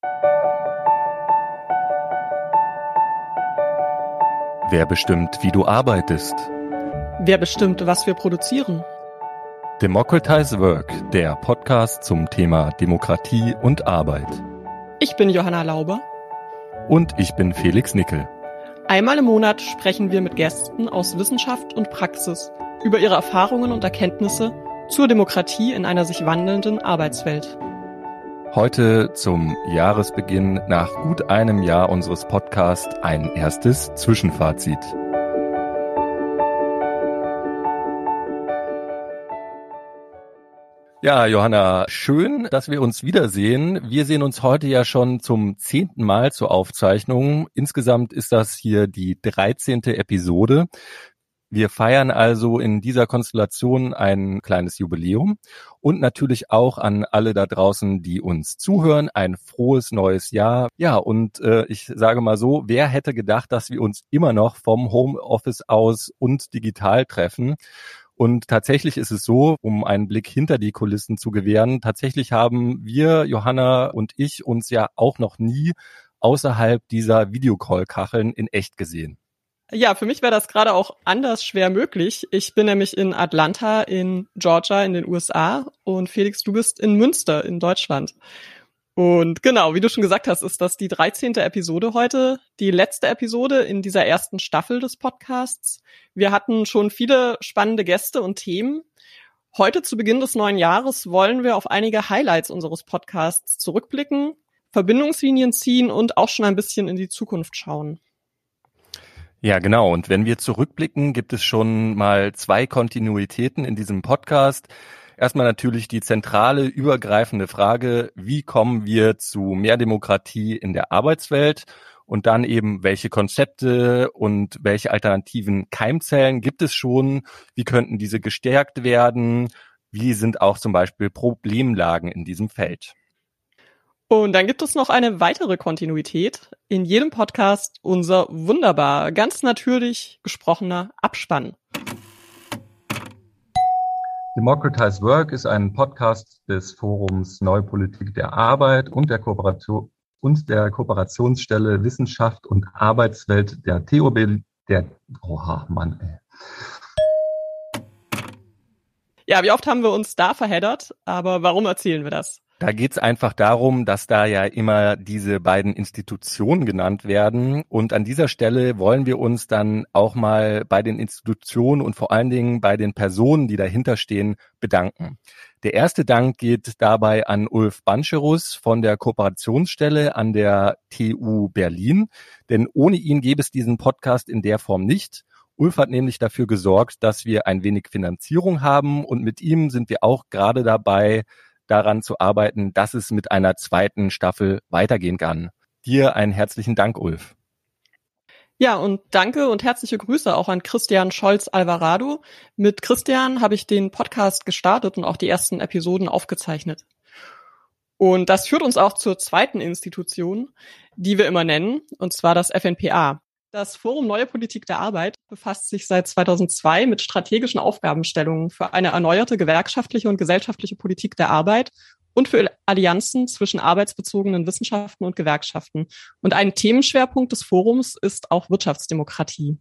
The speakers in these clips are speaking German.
Wer bestimmt, wie du arbeitest? Wer bestimmt, was wir produzieren? Democratize Work, der Podcast zum Thema Demokratie und Arbeit. Ich bin Johanna Lauber. Und ich bin Felix Nickel. Einmal im Monat sprechen wir mit Gästen aus Wissenschaft und Praxis über ihre Erfahrungen und Erkenntnisse zur Demokratie in einer sich wandelnden Arbeitswelt. Heute zum Jahresbeginn nach gut einem Jahr unseres Podcasts ein erstes Zwischenfazit. Ja, Johanna, schön, dass wir uns wiedersehen. Wir sehen uns heute ja schon zum 10. Mal zur Aufzeichnung. Insgesamt ist das hier die 13. Episode. Wir feiern also in dieser Konstellation ein kleines Jubiläum und natürlich auch an alle da draußen, die uns zuhören, ein frohes neues Jahr. Ja, und ich sage mal so, wer hätte gedacht, dass wir uns immer noch vom Homeoffice aus und digital treffen? Und tatsächlich ist es so, um einen Blick hinter die Kulissen zu gewähren, tatsächlich haben wir, Johanna und ich, uns ja auch noch nie außerhalb dieser Videocall-Kacheln in echt gesehen. Ja, für mich wäre das gerade auch anders schwer möglich. Ich bin nämlich in Atlanta in Georgia in den USA und Felix, du bist in Münster in Deutschland. Und genau, wie du schon gesagt hast, ist das die 13. Episode heute, die letzte Episode in dieser ersten Staffel des Podcasts. Wir hatten schon viele spannende Gäste und Themen. Heute zu Beginn des neuen Jahres wollen wir auf einige Highlights unseres Podcasts zurückblicken, Verbindungslinien ziehen und auch schon ein bisschen in die Zukunft schauen. Ja, genau. Und wenn wir zurückblicken, gibt es schon mal 2 Kontinuitäten in diesem Podcast. Erstmal natürlich die zentrale, übergreifende Frage, wie kommen wir zu mehr Demokratie in der Arbeitswelt? Und dann eben, welche Konzepte und welche alternativen Keimzellen gibt es schon? Wie könnten diese gestärkt werden? Wie sind auch zum Beispiel Problemlagen in diesem Feld? Und dann gibt es noch eine weitere Kontinuität. In jedem Podcast unser wunderbar, ganz natürlich gesprochener Abspann. Democratize Work ist ein Podcast des Forums Neue Politik der Arbeit und der Kooperationsstelle Wissenschaft und Arbeitswelt der TUB. Ja, wie oft haben wir uns da verheddert, aber warum erzählen wir das? Da geht's einfach darum, dass da ja immer diese beiden Institutionen genannt werden. Und an dieser Stelle wollen wir uns dann auch mal bei den Institutionen und vor allen Dingen bei den Personen, die dahinter stehen, bedanken. Der erste Dank geht dabei an Ulf Bancherus von der Kooperationsstelle an der TU Berlin. Denn ohne ihn gäbe es diesen Podcast in der Form nicht. Ulf hat nämlich dafür gesorgt, dass wir ein wenig Finanzierung haben. Und mit ihm sind wir auch gerade dabei, daran zu arbeiten, dass es mit einer 2. Staffel weitergehen kann. Dir einen herzlichen Dank, Ulf. Ja, und danke und herzliche Grüße auch an Christian Scholz-Alvarado. Mit Christian habe ich den Podcast gestartet und auch die ersten Episoden aufgezeichnet. Und das führt uns auch zur zweiten Institution, die wir immer nennen, und zwar das FNPA. Das Forum Neue Politik der Arbeit befasst sich seit 2002 mit strategischen Aufgabenstellungen für eine erneuerte gewerkschaftliche und gesellschaftliche Politik der Arbeit und für Allianzen zwischen arbeitsbezogenen Wissenschaften und Gewerkschaften. Und ein Themenschwerpunkt des Forums ist auch Wirtschaftsdemokratie.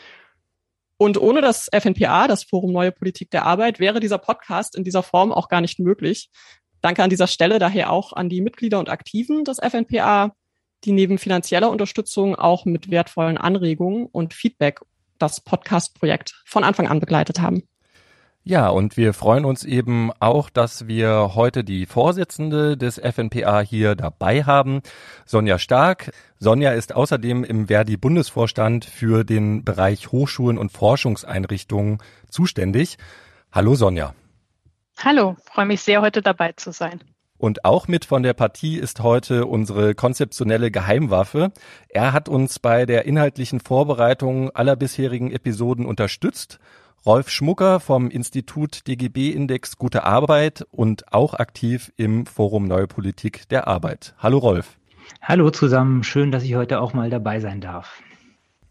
Und ohne das FNPA, das Forum Neue Politik der Arbeit, wäre dieser Podcast in dieser Form auch gar nicht möglich. Danke an dieser Stelle daher auch an die Mitglieder und Aktiven des FNPA, die neben finanzieller Unterstützung auch mit wertvollen Anregungen und Feedback das Podcast-Projekt von Anfang an begleitet haben. Ja, und wir freuen uns eben auch, dass wir heute die Vorsitzende des FNPA hier dabei haben, Sonja Stark. Sonja ist außerdem im Verdi-Bundesvorstand für den Bereich Hochschulen und Forschungseinrichtungen zuständig. Hallo Sonja. Hallo, freue mich sehr, heute dabei zu sein. Und auch mit von der Partie ist heute unsere konzeptionelle Geheimwaffe. Er hat uns bei der inhaltlichen Vorbereitung aller bisherigen Episoden unterstützt. Rolf Schmucker vom Institut DGB-Index Gute Arbeit und auch aktiv im Forum Neue Politik der Arbeit. Hallo Rolf. Hallo zusammen, schön, dass ich heute auch mal dabei sein darf.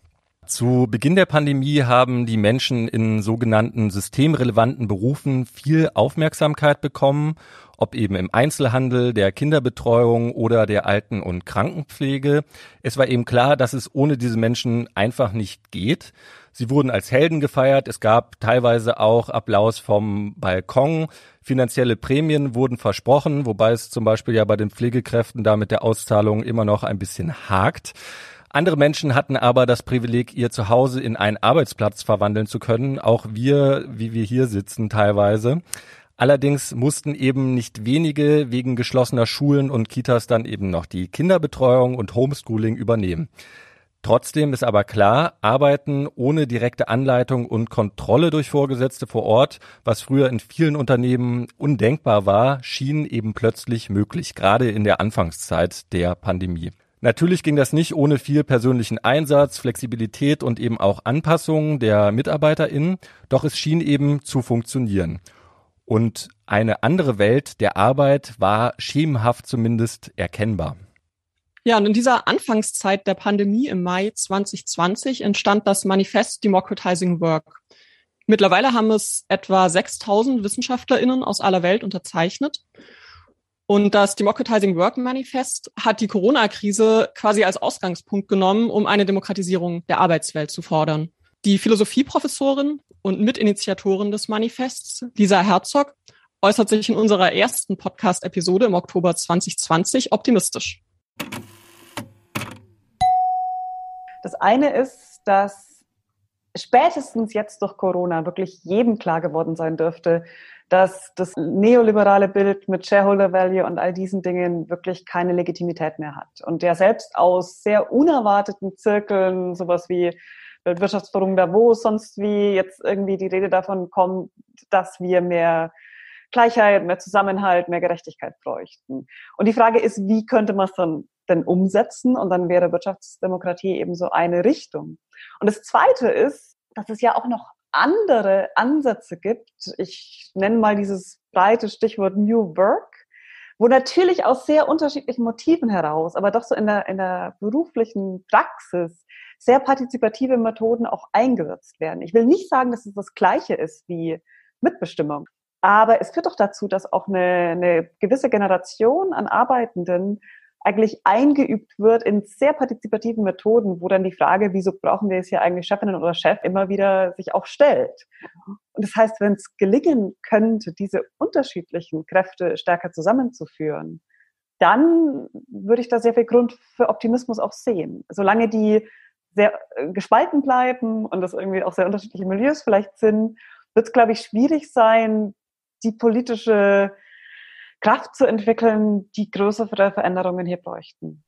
Zu Beginn der Pandemie haben die Menschen in sogenannten systemrelevanten Berufen viel Aufmerksamkeit bekommen, ob eben im Einzelhandel, der Kinderbetreuung oder der Alten- und Krankenpflege. Es war eben klar, dass es ohne diese Menschen einfach nicht geht. Sie wurden als Helden gefeiert, es gab teilweise auch Applaus vom Balkon, finanzielle Prämien wurden versprochen, wobei es zum Beispiel ja bei den Pflegekräften da mit der Auszahlung immer noch ein bisschen hakt. Andere Menschen hatten aber das Privileg, ihr Zuhause in einen Arbeitsplatz verwandeln zu können, auch wir, wie wir hier sitzen teilweise. Allerdings mussten eben nicht wenige wegen geschlossener Schulen und Kitas dann eben noch die Kinderbetreuung und Homeschooling übernehmen. Trotzdem ist aber klar, Arbeiten ohne direkte Anleitung und Kontrolle durch Vorgesetzte vor Ort, was früher in vielen Unternehmen undenkbar war, schien eben plötzlich möglich, gerade in der Anfangszeit der Pandemie. Natürlich ging das nicht ohne viel persönlichen Einsatz, Flexibilität und eben auch Anpassungen der MitarbeiterInnen, doch es schien eben zu funktionieren. Und eine andere Welt der Arbeit war schemenhaft zumindest erkennbar. Ja, und in dieser Anfangszeit der Pandemie im Mai 2020 entstand das Manifest Democratizing Work. Mittlerweile haben es etwa 6.000 WissenschaftlerInnen aus aller Welt unterzeichnet. Und das Democratizing Work Manifest hat die Corona-Krise quasi als Ausgangspunkt genommen, um eine Demokratisierung der Arbeitswelt zu fordern. Die Philosophieprofessorin und Mitinitiatorin des Manifests, Lisa Herzog, äußert sich in unserer ersten Podcast-Episode im Oktober 2020 optimistisch. Das eine ist, dass spätestens jetzt durch Corona wirklich jedem klar geworden sein dürfte, dass das neoliberale Bild mit Shareholder Value und all diesen Dingen wirklich keine Legitimität mehr hat. Und der selbst aus sehr unerwarteten Zirkeln, sowas wie Weltwirtschaftsforum Davos, sonst wie jetzt irgendwie die Rede davon kommt, dass wir mehr Gleichheit, mehr Zusammenhalt, mehr Gerechtigkeit bräuchten. Und die Frage ist, wie könnte man es dann denn umsetzen? Und dann wäre Wirtschaftsdemokratie eben so eine Richtung. Und das Zweite ist, dass es ja auch noch andere Ansätze gibt. Ich nenne mal dieses breite Stichwort New Work, wo natürlich aus sehr unterschiedlichen Motiven heraus, aber doch so in der beruflichen Praxis sehr partizipative Methoden auch eingesetzt werden. Ich will nicht sagen, dass es das Gleiche ist wie Mitbestimmung, aber es führt doch dazu, dass auch eine gewisse Generation an Arbeitenden eigentlich eingeübt wird in sehr partizipativen Methoden, wo dann die Frage, wieso brauchen wir jetzt hier eigentlich Chefinnen oder Chef, immer wieder sich auch stellt. Und das heißt, wenn es gelingen könnte, diese unterschiedlichen Kräfte stärker zusammenzuführen, dann würde ich da sehr viel Grund für Optimismus auch sehen. Solange die sehr gespalten bleiben und das irgendwie auch sehr unterschiedliche Milieus vielleicht sind, wird es, glaube ich, schwierig sein, die politische Kraft zu entwickeln, die größere Veränderungen hier bräuchten.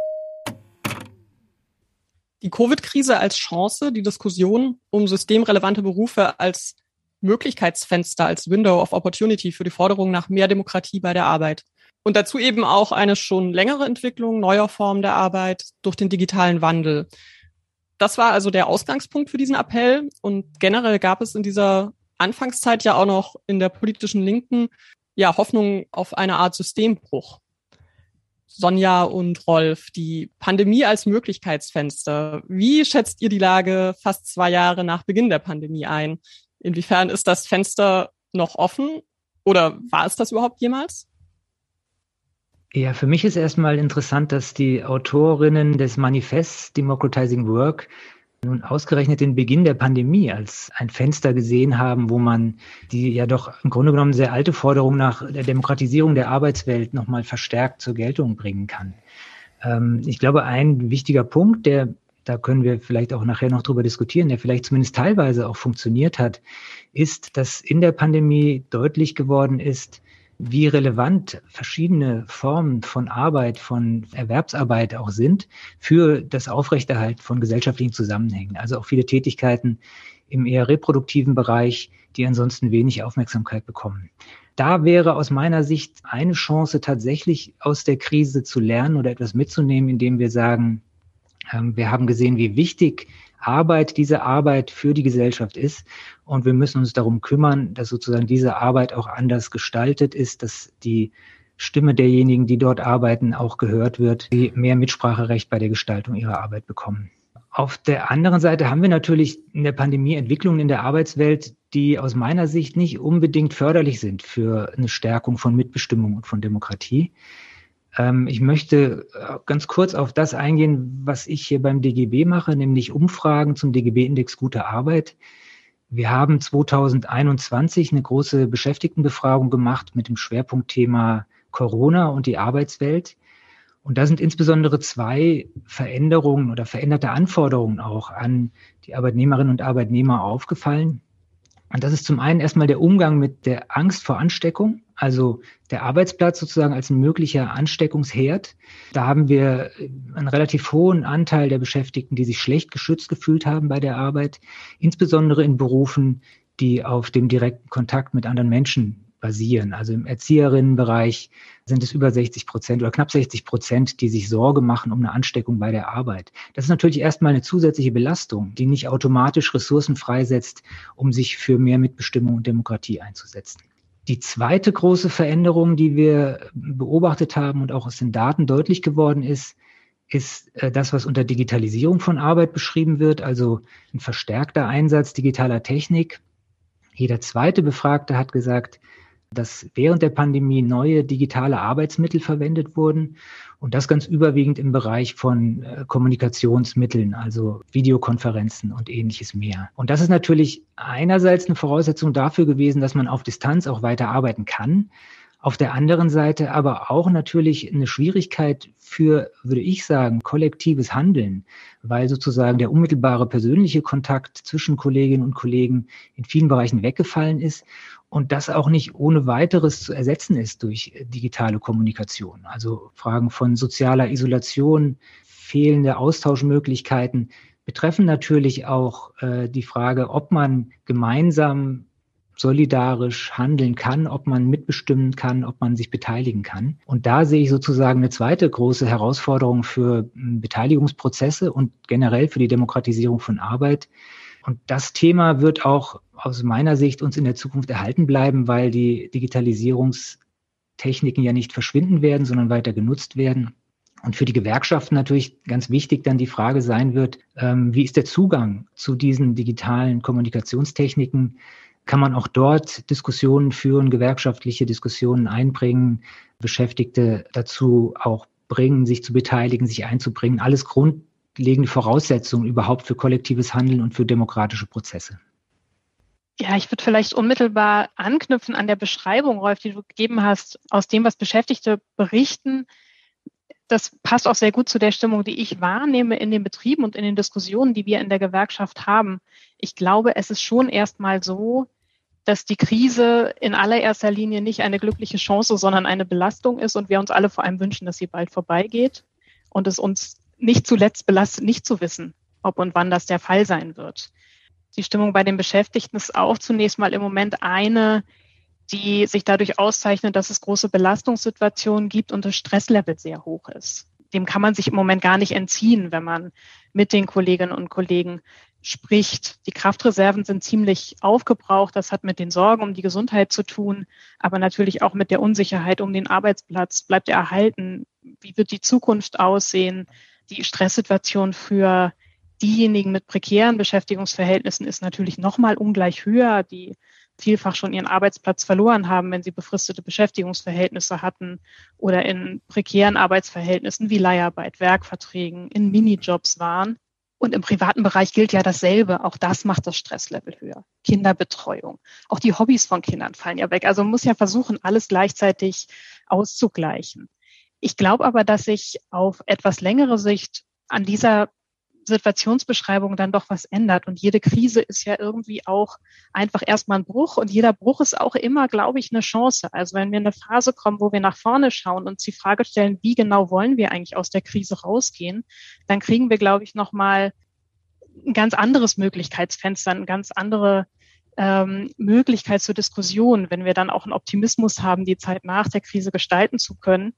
Die Covid-Krise als Chance, die Diskussion um systemrelevante Berufe als Möglichkeitsfenster, als Window of Opportunity für die Forderung nach mehr Demokratie bei der Arbeit. Und dazu eben auch eine schon längere Entwicklung neuer Formen der Arbeit durch den digitalen Wandel. Das war also der Ausgangspunkt für diesen Appell. Und generell gab es in dieser Anfangszeit ja auch noch in der politischen Linken Hoffnung auf eine Art Systembruch. Sonja und Rolf, die Pandemie als Möglichkeitsfenster. Wie schätzt ihr die Lage fast 2 Jahre nach Beginn der Pandemie ein? Inwiefern ist das Fenster noch offen oder war es das überhaupt jemals? Ja, für mich ist erstmal interessant, dass die Autorinnen des Manifests Democratizing Work nun ausgerechnet den Beginn der Pandemie als ein Fenster gesehen haben, wo man die ja doch im Grunde genommen sehr alte Forderung nach der Demokratisierung der Arbeitswelt nochmal verstärkt zur Geltung bringen kann. Ich glaube, ein wichtiger Punkt, da können wir vielleicht auch nachher noch drüber diskutieren, der vielleicht zumindest teilweise auch funktioniert hat, ist, dass in der Pandemie deutlich geworden ist, wie relevant verschiedene Formen von Arbeit, von Erwerbsarbeit auch sind für das Aufrechterhalten von gesellschaftlichen Zusammenhängen. Also auch viele Tätigkeiten im eher reproduktiven Bereich, die ansonsten wenig Aufmerksamkeit bekommen. Da wäre aus meiner Sicht eine Chance, tatsächlich aus der Krise zu lernen oder etwas mitzunehmen, indem wir sagen, wir haben gesehen, wie wichtig diese Arbeit für die Gesellschaft ist. Und wir müssen uns darum kümmern, dass sozusagen diese Arbeit auch anders gestaltet ist, dass die Stimme derjenigen, die dort arbeiten, auch gehört wird, die mehr Mitspracherecht bei der Gestaltung ihrer Arbeit bekommen. Auf der anderen Seite haben wir natürlich in der Pandemie Entwicklungen in der Arbeitswelt, die aus meiner Sicht nicht unbedingt förderlich sind für eine Stärkung von Mitbestimmung und von Demokratie. Ich möchte ganz kurz auf das eingehen, was ich hier beim DGB mache, nämlich Umfragen zum DGB-Index Gute Arbeit. Wir haben 2021 eine große Beschäftigtenbefragung gemacht mit dem Schwerpunktthema Corona und die Arbeitswelt. Und da sind insbesondere 2 Veränderungen oder veränderte Anforderungen auch an die Arbeitnehmerinnen und Arbeitnehmer aufgefallen. Und das ist zum einen erstmal der Umgang mit der Angst vor Ansteckung, also der Arbeitsplatz sozusagen als ein möglicher Ansteckungsherd. Da haben wir einen relativ hohen Anteil der Beschäftigten, die sich schlecht geschützt gefühlt haben bei der Arbeit, insbesondere in Berufen, die auf dem direkten Kontakt mit anderen Menschen basieren. Also im Erzieherinnenbereich sind es über 60% oder knapp 60%, die sich Sorge machen um eine Ansteckung bei der Arbeit. Das ist natürlich erstmal eine zusätzliche Belastung, die nicht automatisch Ressourcen freisetzt, um sich für mehr Mitbestimmung und Demokratie einzusetzen. Die zweite große Veränderung, die wir beobachtet haben und auch aus den Daten deutlich geworden ist das, was unter Digitalisierung von Arbeit beschrieben wird, also ein verstärkter Einsatz digitaler Technik. Jeder zweite Befragte hat gesagt, dass während der Pandemie neue digitale Arbeitsmittel verwendet wurden und das ganz überwiegend im Bereich von Kommunikationsmitteln, also Videokonferenzen und ähnliches mehr. Und das ist natürlich einerseits eine Voraussetzung dafür gewesen, dass man auf Distanz auch weiter arbeiten kann. Auf der anderen Seite aber auch natürlich eine Schwierigkeit für, würde ich sagen, kollektives Handeln, weil sozusagen der unmittelbare persönliche Kontakt zwischen Kolleginnen und Kollegen in vielen Bereichen weggefallen ist und das auch nicht ohne weiteres zu ersetzen ist durch digitale Kommunikation. Also Fragen von sozialer Isolation, fehlende Austauschmöglichkeiten betreffen natürlich auch die Frage, ob man gemeinsam solidarisch handeln kann, ob man mitbestimmen kann, ob man sich beteiligen kann. Und da sehe ich sozusagen eine zweite große Herausforderung für Beteiligungsprozesse und generell für die Demokratisierung von Arbeit. Und das Thema wird auch aus meiner Sicht uns in der Zukunft erhalten bleiben, weil die Digitalisierungstechniken ja nicht verschwinden werden, sondern weiter genutzt werden. Und für die Gewerkschaften natürlich ganz wichtig dann die Frage sein wird, wie ist der Zugang zu diesen digitalen Kommunikationstechniken? Kann man auch dort Diskussionen führen, gewerkschaftliche Diskussionen einbringen, Beschäftigte dazu auch bringen, sich zu beteiligen, sich einzubringen. Alles grundlegende Voraussetzungen überhaupt für kollektives Handeln und für demokratische Prozesse. Ja, ich würde vielleicht unmittelbar anknüpfen an der Beschreibung, Rolf, die du gegeben hast, aus dem, was Beschäftigte berichten. Das passt auch sehr gut zu der Stimmung, die ich wahrnehme in den Betrieben und in den Diskussionen, die wir in der Gewerkschaft haben. Ich glaube, es ist schon erstmal so, dass die Krise in allererster Linie nicht eine glückliche Chance, sondern eine Belastung ist und wir uns alle vor allem wünschen, dass sie bald vorbeigeht und es uns nicht zuletzt belastet, nicht zu wissen, ob und wann das der Fall sein wird. Die Stimmung bei den Beschäftigten ist auch zunächst mal im Moment eine, die sich dadurch auszeichnet, dass es große Belastungssituationen gibt und das Stresslevel sehr hoch ist. Dem kann man sich im Moment gar nicht entziehen, wenn man mit den Kolleginnen und Kollegen spricht. Die Kraftreserven sind ziemlich aufgebraucht. Das hat mit den Sorgen um die Gesundheit zu tun, aber natürlich auch mit der Unsicherheit um den Arbeitsplatz. Bleibt er erhalten? Wie wird die Zukunft aussehen? Die Stresssituation für diejenigen mit prekären Beschäftigungsverhältnissen ist natürlich nochmal ungleich höher, die vielfach schon ihren Arbeitsplatz verloren haben, wenn sie befristete Beschäftigungsverhältnisse hatten oder in prekären Arbeitsverhältnissen wie Leiharbeit, Werkverträgen, in Minijobs waren. Und im privaten Bereich gilt ja dasselbe. Auch das macht das Stresslevel höher. Kinderbetreuung. Auch die Hobbys von Kindern fallen ja weg. Also man muss ja versuchen, alles gleichzeitig auszugleichen. Ich glaube aber, dass sich auf etwas längere Sicht an dieser Situationsbeschreibung dann doch was ändert. Und jede Krise ist ja irgendwie auch einfach erstmal ein Bruch. Und jeder Bruch ist auch immer, glaube ich, eine Chance. Also wenn wir in eine Phase kommen, wo wir nach vorne schauen und uns die Frage stellen, wie genau wollen wir eigentlich aus der Krise rausgehen, dann kriegen wir, glaube ich, nochmal ein ganz anderes Möglichkeitsfenster, eine ganz andere Möglichkeit zur Diskussion, wenn wir dann auch einen Optimismus haben, die Zeit nach der Krise gestalten zu können.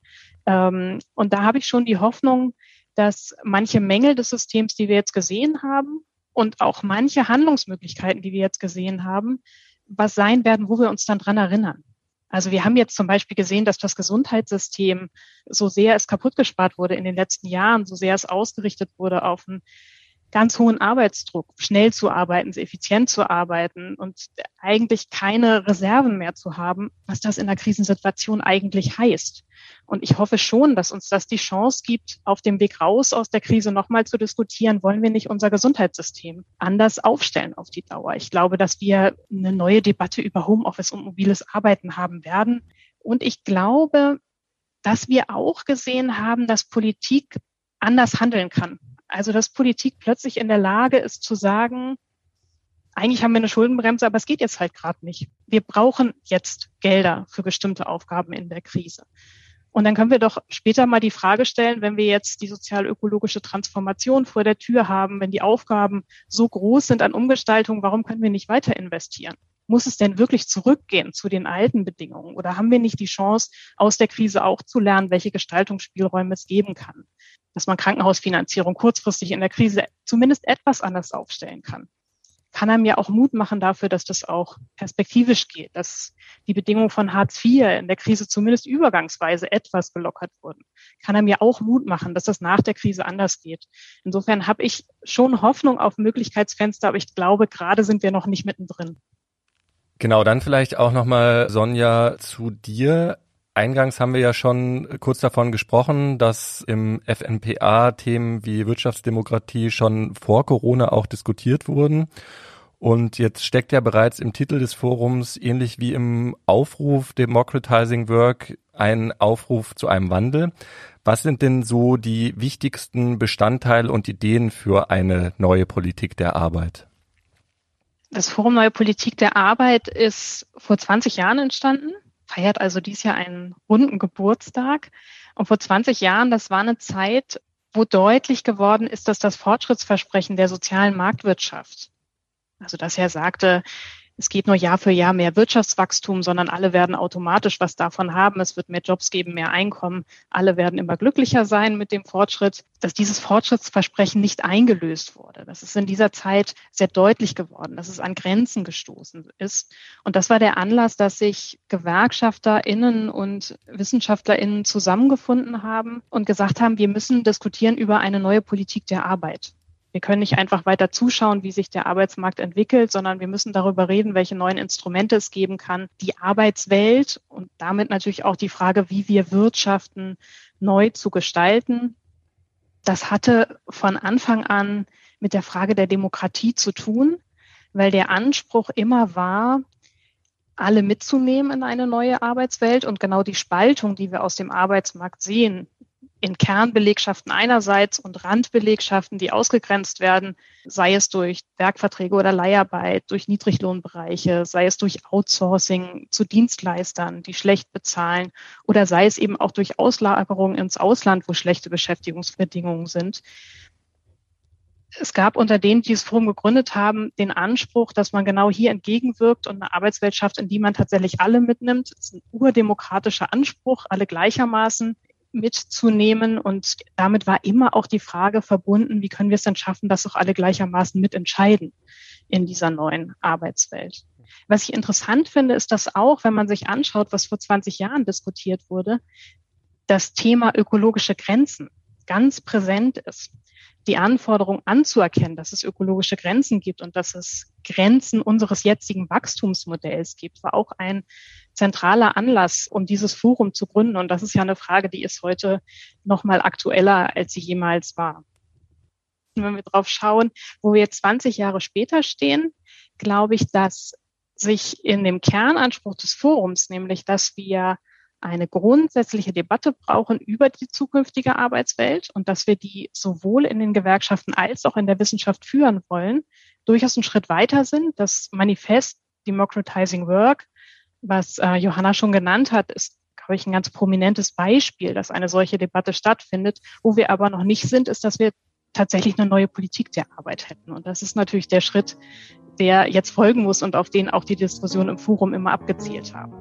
Und da habe ich schon die Hoffnung, dass manche Mängel des Systems, die wir jetzt gesehen haben und auch manche Handlungsmöglichkeiten, die wir jetzt gesehen haben, was sein werden, wo wir uns dann dran erinnern. Also wir haben jetzt zum Beispiel gesehen, dass das Gesundheitssystem, so sehr es kaputt gespart wurde in den letzten Jahren, so sehr es ausgerichtet wurde auf ein ganz hohen Arbeitsdruck, schnell zu arbeiten, sehr effizient zu arbeiten und eigentlich keine Reserven mehr zu haben, was das in der Krisensituation eigentlich heißt. Und ich hoffe schon, dass uns das die Chance gibt, auf dem Weg raus aus der Krise nochmal zu diskutieren, wollen wir nicht unser Gesundheitssystem anders aufstellen auf die Dauer. Ich glaube, dass wir eine neue Debatte über Homeoffice und mobiles Arbeiten haben werden. Und ich glaube, dass wir auch gesehen haben, dass Politik anders handeln kann. Also dass Politik plötzlich in der Lage ist zu sagen, eigentlich haben wir eine Schuldenbremse, aber es geht jetzt halt gerade nicht. Wir brauchen jetzt Gelder für bestimmte Aufgaben in der Krise. Und dann können wir doch später mal die Frage stellen, wenn wir jetzt die sozial-ökologische Transformation vor der Tür haben, wenn die Aufgaben so groß sind an Umgestaltung, warum können wir nicht weiter investieren? Muss es denn wirklich zurückgehen zu den alten Bedingungen? Oder haben wir nicht die Chance, aus der Krise auch zu lernen, welche Gestaltungsspielräume es geben kann? Dass man Krankenhausfinanzierung kurzfristig in der Krise zumindest etwas anders aufstellen kann. Kann einem ja auch Mut machen dafür, dass das auch perspektivisch geht, dass die Bedingungen von Hartz IV in der Krise zumindest übergangsweise etwas gelockert wurden. Kann einem ja auch Mut machen, dass das nach der Krise anders geht. Insofern habe ich schon Hoffnung auf Möglichkeitsfenster, aber ich glaube, gerade sind wir noch nicht mittendrin. Genau, dann vielleicht auch nochmal, Sonja, zu dir. Eingangs haben wir ja schon kurz davon gesprochen, dass im FNPA Themen wie Wirtschaftsdemokratie schon vor Corona auch diskutiert wurden. Und jetzt steckt ja bereits im Titel des Forums, ähnlich wie im Aufruf Democratizing Work, ein Aufruf zu einem Wandel. Was sind denn so die wichtigsten Bestandteile und Ideen für eine neue Politik der Arbeit? Das Forum Neue Politik der Arbeit ist vor 20 Jahren entstanden, feiert also dieses Jahr einen runden Geburtstag. Und vor 20 Jahren, das war eine Zeit, wo deutlich geworden ist, dass das Fortschrittsversprechen der sozialen Marktwirtschaft, also dass er sagte, es geht nur Jahr für Jahr mehr Wirtschaftswachstum, sondern alle werden automatisch was davon haben. Es wird mehr Jobs geben, mehr Einkommen. Alle werden immer glücklicher sein mit dem Fortschritt, dass dieses Fortschrittsversprechen nicht eingelöst wurde. Das ist in dieser Zeit sehr deutlich geworden, dass es an Grenzen gestoßen ist. Und das war der Anlass, dass sich GewerkschafterInnen und WissenschaftlerInnen zusammengefunden haben und gesagt haben, wir müssen diskutieren über eine neue Politik der Arbeit. Wir können nicht einfach weiter zuschauen, wie sich der Arbeitsmarkt entwickelt, sondern wir müssen darüber reden, welche neuen Instrumente es geben kann, die Arbeitswelt und damit natürlich auch die Frage, wie wir wirtschaften, neu zu gestalten. Das hatte von Anfang an mit der Frage der Demokratie zu tun, weil der Anspruch immer war, alle mitzunehmen in eine neue Arbeitswelt und genau die Spaltung, die wir aus dem Arbeitsmarkt sehen, in Kernbelegschaften einerseits und Randbelegschaften, die ausgegrenzt werden, sei es durch Werkverträge oder Leiharbeit, durch Niedriglohnbereiche, sei es durch Outsourcing zu Dienstleistern, die schlecht bezahlen, oder sei es eben auch durch Auslagerung ins Ausland, wo schlechte Beschäftigungsbedingungen sind. Es gab unter denen, die dieses Forum gegründet haben, den Anspruch, dass man genau hier entgegenwirkt und eine Arbeitswelt schafft, in die man tatsächlich alle mitnimmt. Das ist ein urdemokratischer Anspruch, alle gleichermaßen mitzunehmen. Und damit war immer auch die Frage verbunden, wie können wir es denn schaffen, dass auch alle gleichermaßen mitentscheiden in dieser neuen Arbeitswelt. Was ich interessant finde, ist, dass auch, wenn man sich anschaut, was vor 20 Jahren diskutiert wurde, das Thema ökologische Grenzen ganz präsent ist. Die Anforderung anzuerkennen, dass es ökologische Grenzen gibt und dass es Grenzen unseres jetzigen Wachstumsmodells gibt, war auch ein zentraler Anlass, um dieses Forum zu gründen. Und das ist ja eine Frage, die ist heute noch mal aktueller, als sie jemals war. Und wenn wir drauf schauen, wo wir jetzt 20 Jahre später stehen, glaube ich, dass sich in dem Kernanspruch des Forums, nämlich dass wir eine grundsätzliche Debatte brauchen über die zukünftige Arbeitswelt und dass wir die sowohl in den Gewerkschaften als auch in der Wissenschaft führen wollen, durchaus einen Schritt weiter sind. Das Manifest Democratizing Work, was Johanna schon genannt hat, ist, glaube ich, ein ganz prominentes Beispiel, dass eine solche Debatte stattfindet. Wo wir aber noch nicht sind, ist, dass wir tatsächlich eine neue Politik der Arbeit hätten. Und das ist natürlich der Schritt, der jetzt folgen muss und auf den auch die Diskussionen im Forum immer abgezielt haben.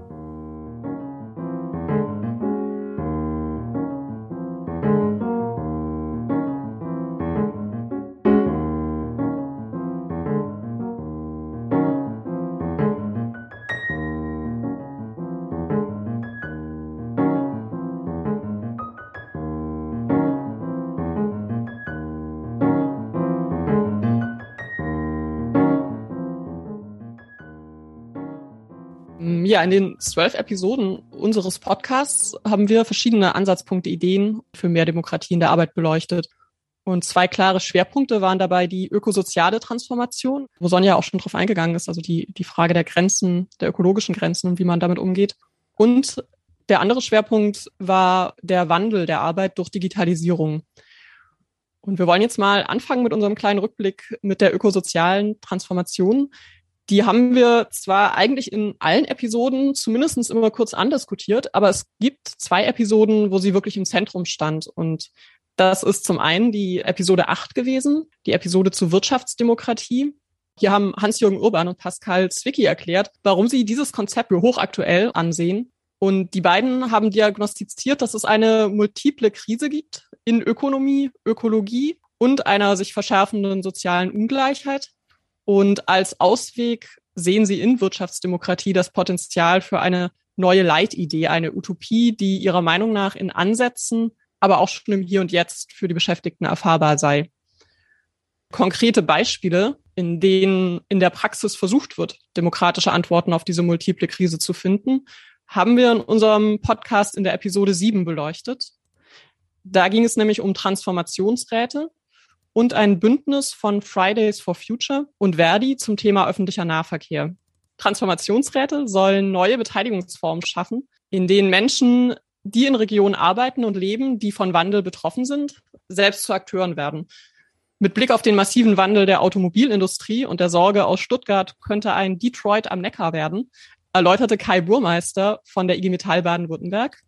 Ja, in den 12 Episoden unseres Podcasts haben wir verschiedene Ansatzpunkte, Ideen für mehr Demokratie in der Arbeit beleuchtet. Und 2 klare Schwerpunkte waren dabei die ökosoziale Transformation, wo Sonja auch schon drauf eingegangen ist, also die Frage der Grenzen, der ökologischen Grenzen und wie man damit umgeht. Und der andere Schwerpunkt war der Wandel der Arbeit durch Digitalisierung. Und wir wollen jetzt mal anfangen mit unserem kleinen Rückblick mit der ökosozialen Transformation. Die haben wir zwar eigentlich in allen Episoden zumindest immer kurz andiskutiert, aber es gibt 2 Episoden, wo sie wirklich im Zentrum stand. Und das ist zum einen die Episode 8 gewesen, die Episode zur Wirtschaftsdemokratie. Hier haben Hans-Jürgen Urban und Pascal Zwicky erklärt, warum sie dieses Konzept für hochaktuell ansehen. Und die beiden haben diagnostiziert, dass es eine multiple Krise gibt in Ökonomie, Ökologie und einer sich verschärfenden sozialen Ungleichheit. Und als Ausweg sehen sie in Wirtschaftsdemokratie das Potenzial für eine neue Leitidee, eine Utopie, die ihrer Meinung nach in Ansätzen, aber auch schon im Hier und Jetzt für die Beschäftigten erfahrbar sei. Konkrete Beispiele, in denen in der Praxis versucht wird, demokratische Antworten auf diese multiple Krise zu finden, haben wir in unserem Podcast in der Episode 7 beleuchtet. Da ging es nämlich um Transformationsräte und ein Bündnis von Fridays for Future und Verdi zum Thema öffentlicher Nahverkehr. Transformationsräte sollen neue Beteiligungsformen schaffen, in denen Menschen, die in Regionen arbeiten und leben, die von Wandel betroffen sind, selbst zu Akteuren werden. Mit Blick auf den massiven Wandel der Automobilindustrie und der Sorge aus Stuttgart könnte ein Detroit am Neckar werden, erläuterte Kai Burmeister von der IG Metall Baden-Württemberg.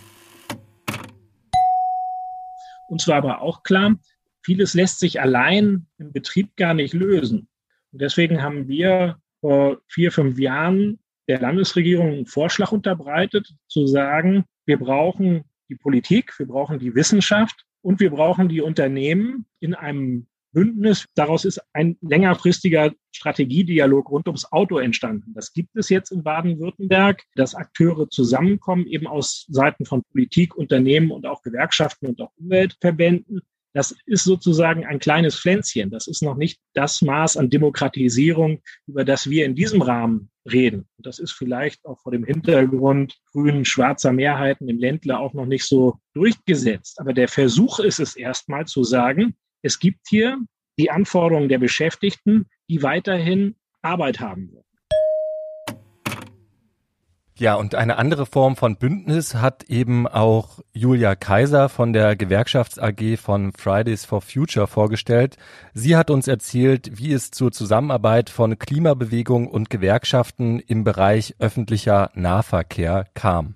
Uns war aber auch klar, vieles lässt sich allein im Betrieb gar nicht lösen. Und deswegen haben wir vor 4-5 Jahren der Landesregierung einen Vorschlag unterbreitet, zu sagen, wir brauchen die Politik, wir brauchen die Wissenschaft und wir brauchen die Unternehmen in einem Bündnis. Daraus ist ein längerfristiger Strategiedialog rund ums Auto entstanden. Das gibt es jetzt in Baden-Württemberg, dass Akteure zusammenkommen, eben aus Seiten von Politik, Unternehmen und auch Gewerkschaften und auch Umweltverbänden. Das ist sozusagen ein kleines Pflänzchen. Das ist noch nicht das Maß an Demokratisierung, über das wir in diesem Rahmen reden. Und das ist vielleicht auch vor dem Hintergrund grün-schwarzer Mehrheiten im Ländle auch noch nicht so durchgesetzt. Aber der Versuch ist es erstmal zu sagen, es gibt hier die Anforderungen der Beschäftigten, die weiterhin Arbeit haben werden. Ja, und eine andere Form von Bündnis hat eben auch Julia Kaiser von der Gewerkschafts AG von Fridays for Future vorgestellt. Sie hat uns erzählt, wie es zur Zusammenarbeit von Klimabewegung und Gewerkschaften im Bereich öffentlicher Nahverkehr kam.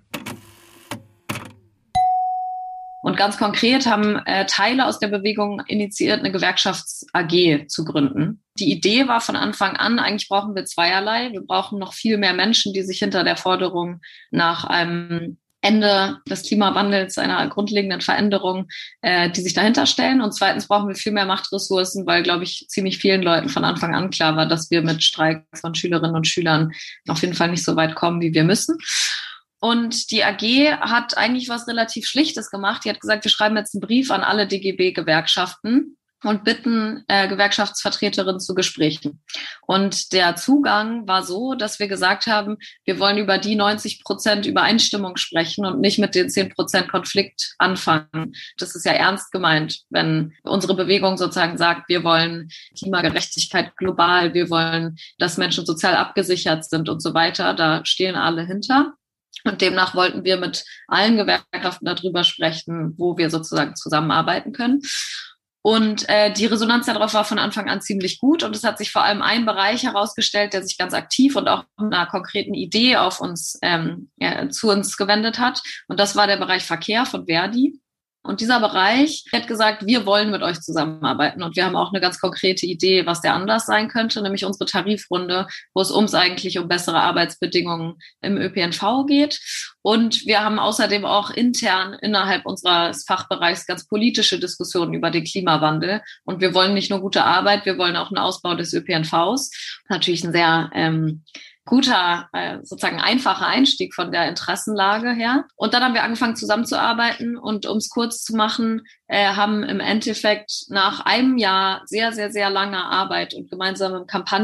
Und ganz konkret haben Teile aus der Bewegung initiiert, eine Gewerkschafts-AG zu gründen. Die Idee war von Anfang an, eigentlich brauchen wir zweierlei. Wir brauchen noch viel mehr Menschen, die sich hinter der Forderung nach einem Ende des Klimawandels, einer grundlegenden Veränderung, die sich dahinter stellen. Und zweitens brauchen wir viel mehr Machtressourcen, weil, glaube ich, ziemlich vielen Leuten von Anfang an klar war, dass wir mit Streiks von Schülerinnen und Schülern auf jeden Fall nicht so weit kommen, wie wir müssen. Und die AG hat eigentlich was relativ Schlichtes gemacht. Die hat gesagt, wir schreiben jetzt einen Brief an alle DGB-Gewerkschaften und bitten Gewerkschaftsvertreterinnen zu Gesprächen. Und der Zugang war so, dass wir gesagt haben, wir wollen über die 90% Übereinstimmung sprechen und nicht mit den 10% Konflikt anfangen. Das ist ja ernst gemeint, wenn unsere Bewegung sozusagen sagt, wir wollen Klimagerechtigkeit global, wir wollen, dass Menschen sozial abgesichert sind und so weiter. Da stehen alle hinter. Und demnach wollten wir mit allen Gewerkschaften darüber sprechen, wo wir sozusagen zusammenarbeiten können. Und die Resonanz darauf war von Anfang an ziemlich gut. Und es hat sich vor allem ein Bereich herausgestellt, der sich ganz aktiv und auch mit einer konkreten Idee auf uns zu uns gewendet hat. Und das war der Bereich Verkehr von Verdi. Und dieser Bereich hat gesagt, wir wollen mit euch zusammenarbeiten. Und wir haben auch eine ganz konkrete Idee, was der Anlass sein könnte, nämlich unsere Tarifrunde, wo es eigentlich um bessere Arbeitsbedingungen im ÖPNV geht. Und wir haben außerdem auch intern innerhalb unseres Fachbereichs ganz politische Diskussionen über den Klimawandel. Und wir wollen nicht nur gute Arbeit, wir wollen auch einen Ausbau des ÖPNVs. Natürlich ein sehr guter, sozusagen einfacher Einstieg von der Interessenlage her. Und dann haben wir angefangen zusammenzuarbeiten und um es kurz zu machen, haben im Endeffekt nach einem Jahr sehr, sehr, sehr langer Arbeit und gemeinsamen Kampagnen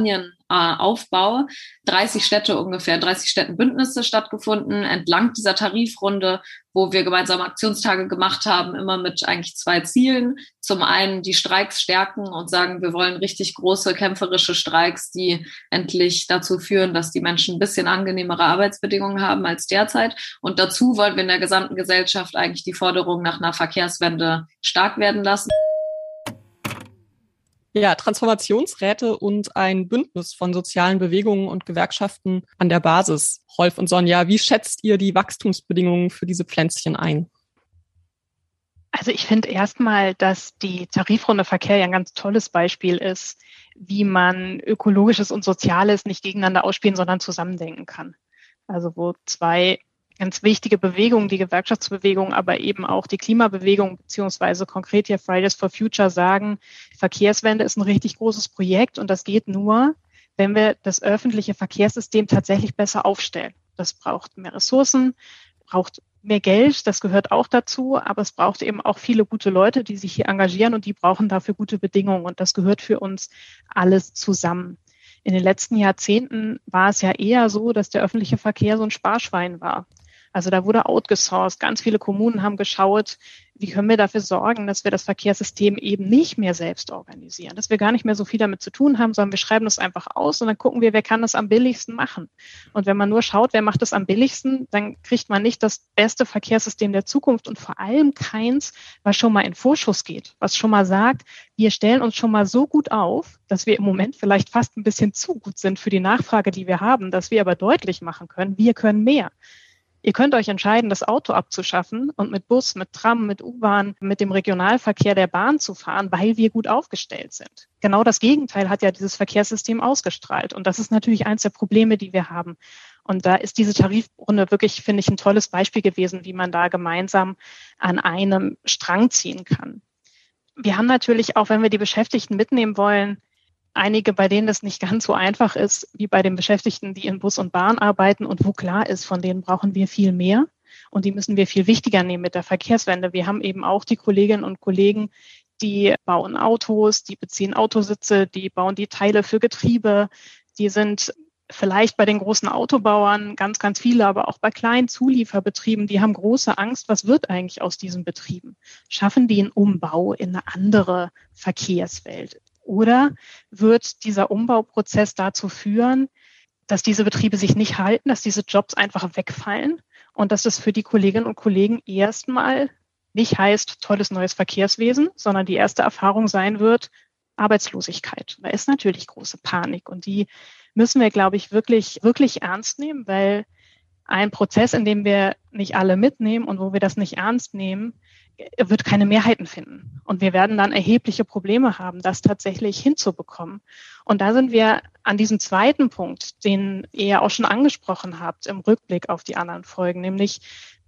Aufbau 30 Städtenbündnisse stattgefunden, entlang dieser Tarifrunde, wo wir gemeinsame Aktionstage gemacht haben, immer mit eigentlich 2 Zielen. Zum einen die Streiks stärken und sagen, wir wollen richtig große kämpferische Streiks, die endlich dazu führen, dass die Menschen ein bisschen angenehmere Arbeitsbedingungen haben als derzeit. Und dazu wollen wir in der gesamten Gesellschaft eigentlich die Forderung nach einer Verkehrswende stark werden lassen. Ja, Transformationsräte und ein Bündnis von sozialen Bewegungen und Gewerkschaften an der Basis. Rolf und Sonja, wie schätzt ihr die Wachstumsbedingungen für diese Pflänzchen ein? Also ich finde erstmal, dass die Tarifrunde Verkehr ja ein ganz tolles Beispiel ist, wie man Ökologisches und Soziales nicht gegeneinander ausspielen, sondern zusammendenken kann. Also wo 2 ganz wichtige Bewegungen, die Gewerkschaftsbewegung, aber eben auch die Klimabewegung, beziehungsweise konkret hier Fridays for Future sagen, Verkehrswende ist ein richtig großes Projekt und das geht nur, wenn wir das öffentliche Verkehrssystem tatsächlich besser aufstellen. Das braucht mehr Ressourcen, braucht mehr Geld, das gehört auch dazu, aber es braucht eben auch viele gute Leute, die sich hier engagieren und die brauchen dafür gute Bedingungen und das gehört für uns alles zusammen. In den letzten Jahrzehnten war es ja eher so, dass der öffentliche Verkehr so ein Sparschwein war. Also da wurde outgesourced. Ganz viele Kommunen haben geschaut, wie können wir dafür sorgen, dass wir das Verkehrssystem eben nicht mehr selbst organisieren, dass wir gar nicht mehr so viel damit zu tun haben, sondern wir schreiben das einfach aus und dann gucken wir, wer kann das am billigsten machen. Und wenn man nur schaut, wer macht das am billigsten, dann kriegt man nicht das beste Verkehrssystem der Zukunft und vor allem keins, was schon mal in Vorschuss geht, was schon mal sagt, wir stellen uns schon mal so gut auf, dass wir im Moment vielleicht fast ein bisschen zu gut sind für die Nachfrage, die wir haben, dass wir aber deutlich machen können, wir können mehr. Ihr könnt euch entscheiden, das Auto abzuschaffen und mit Bus, mit Tram, mit U-Bahn, mit dem Regionalverkehr der Bahn zu fahren, weil wir gut aufgestellt sind. Genau das Gegenteil hat ja dieses Verkehrssystem ausgestrahlt. Und das ist natürlich eins der Probleme, die wir haben. Und da ist diese Tarifrunde wirklich, finde ich, ein tolles Beispiel gewesen, wie man da gemeinsam an einem Strang ziehen kann. Wir haben natürlich auch, wenn wir die Beschäftigten mitnehmen wollen, einige, bei denen das nicht ganz so einfach ist, wie bei den Beschäftigten, die in Bus und Bahn arbeiten und wo klar ist, von denen brauchen wir viel mehr und die müssen wir viel wichtiger nehmen mit der Verkehrswende. Wir haben eben auch die Kolleginnen und Kollegen, die bauen Autos, die beziehen Autositze, die bauen die Teile für Getriebe, die sind vielleicht bei den großen Autobauern ganz, ganz viele, aber auch bei kleinen Zulieferbetrieben, die haben große Angst, was wird eigentlich aus diesen Betrieben? Schaffen die einen Umbau in eine andere Verkehrswelt? Oder wird dieser Umbauprozess dazu führen, dass diese Betriebe sich nicht halten, dass diese Jobs einfach wegfallen und dass es für die Kolleginnen und Kollegen erstmal nicht heißt, tolles neues Verkehrswesen, sondern die erste Erfahrung sein wird, Arbeitslosigkeit. Da ist natürlich große Panik und die müssen wir, glaube ich, wirklich, wirklich ernst nehmen, weil ein Prozess, in dem wir nicht alle mitnehmen und wo wir das nicht ernst nehmen, wird keine Mehrheiten finden. Und wir werden dann erhebliche Probleme haben, das tatsächlich hinzubekommen. Und da sind wir an diesem zweiten Punkt, den ihr ja auch schon angesprochen habt im Rückblick auf die anderen Folgen, nämlich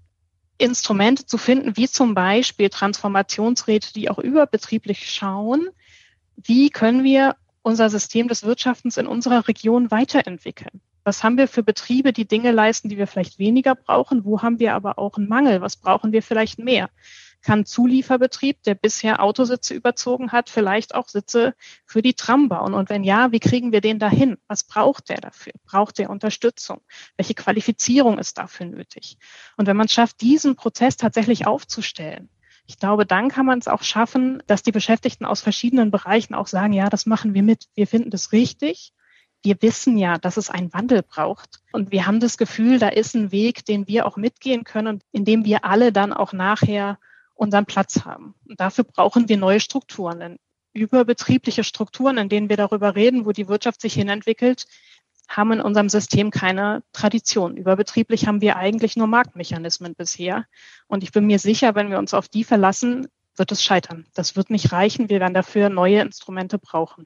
Instrumente zu finden, wie zum Beispiel Transformationsräte, die auch überbetrieblich schauen, wie können wir unser System des Wirtschaftens in unserer Region weiterentwickeln. Was haben wir für Betriebe, die Dinge leisten, die wir vielleicht weniger brauchen? Wo haben wir aber auch einen Mangel? Was brauchen wir vielleicht mehr? Kann Zulieferbetrieb, der bisher Autositze überzogen hat, vielleicht auch Sitze für die Tram bauen? Und wenn ja, wie kriegen wir den dahin? Was braucht der dafür? Braucht der Unterstützung? Welche Qualifizierung ist dafür nötig? Und wenn man es schafft, diesen Prozess tatsächlich aufzustellen, ich glaube, dann kann man es auch schaffen, dass die Beschäftigten aus verschiedenen Bereichen auch sagen, ja, das machen wir mit. Wir finden das richtig. Wir wissen ja, dass es einen Wandel braucht. Und wir haben das Gefühl, da ist ein Weg, den wir auch mitgehen können und in dem wir alle dann auch nachher unseren Platz haben. Und dafür brauchen wir neue Strukturen. Denn überbetriebliche Strukturen, in denen wir darüber reden, wo die Wirtschaft sich hinentwickelt, haben in unserem System keine Tradition. Überbetrieblich haben wir eigentlich nur Marktmechanismen bisher. Und ich bin mir sicher, wenn wir uns auf die verlassen, wird es scheitern. Das wird nicht reichen. Wir werden dafür neue Instrumente brauchen.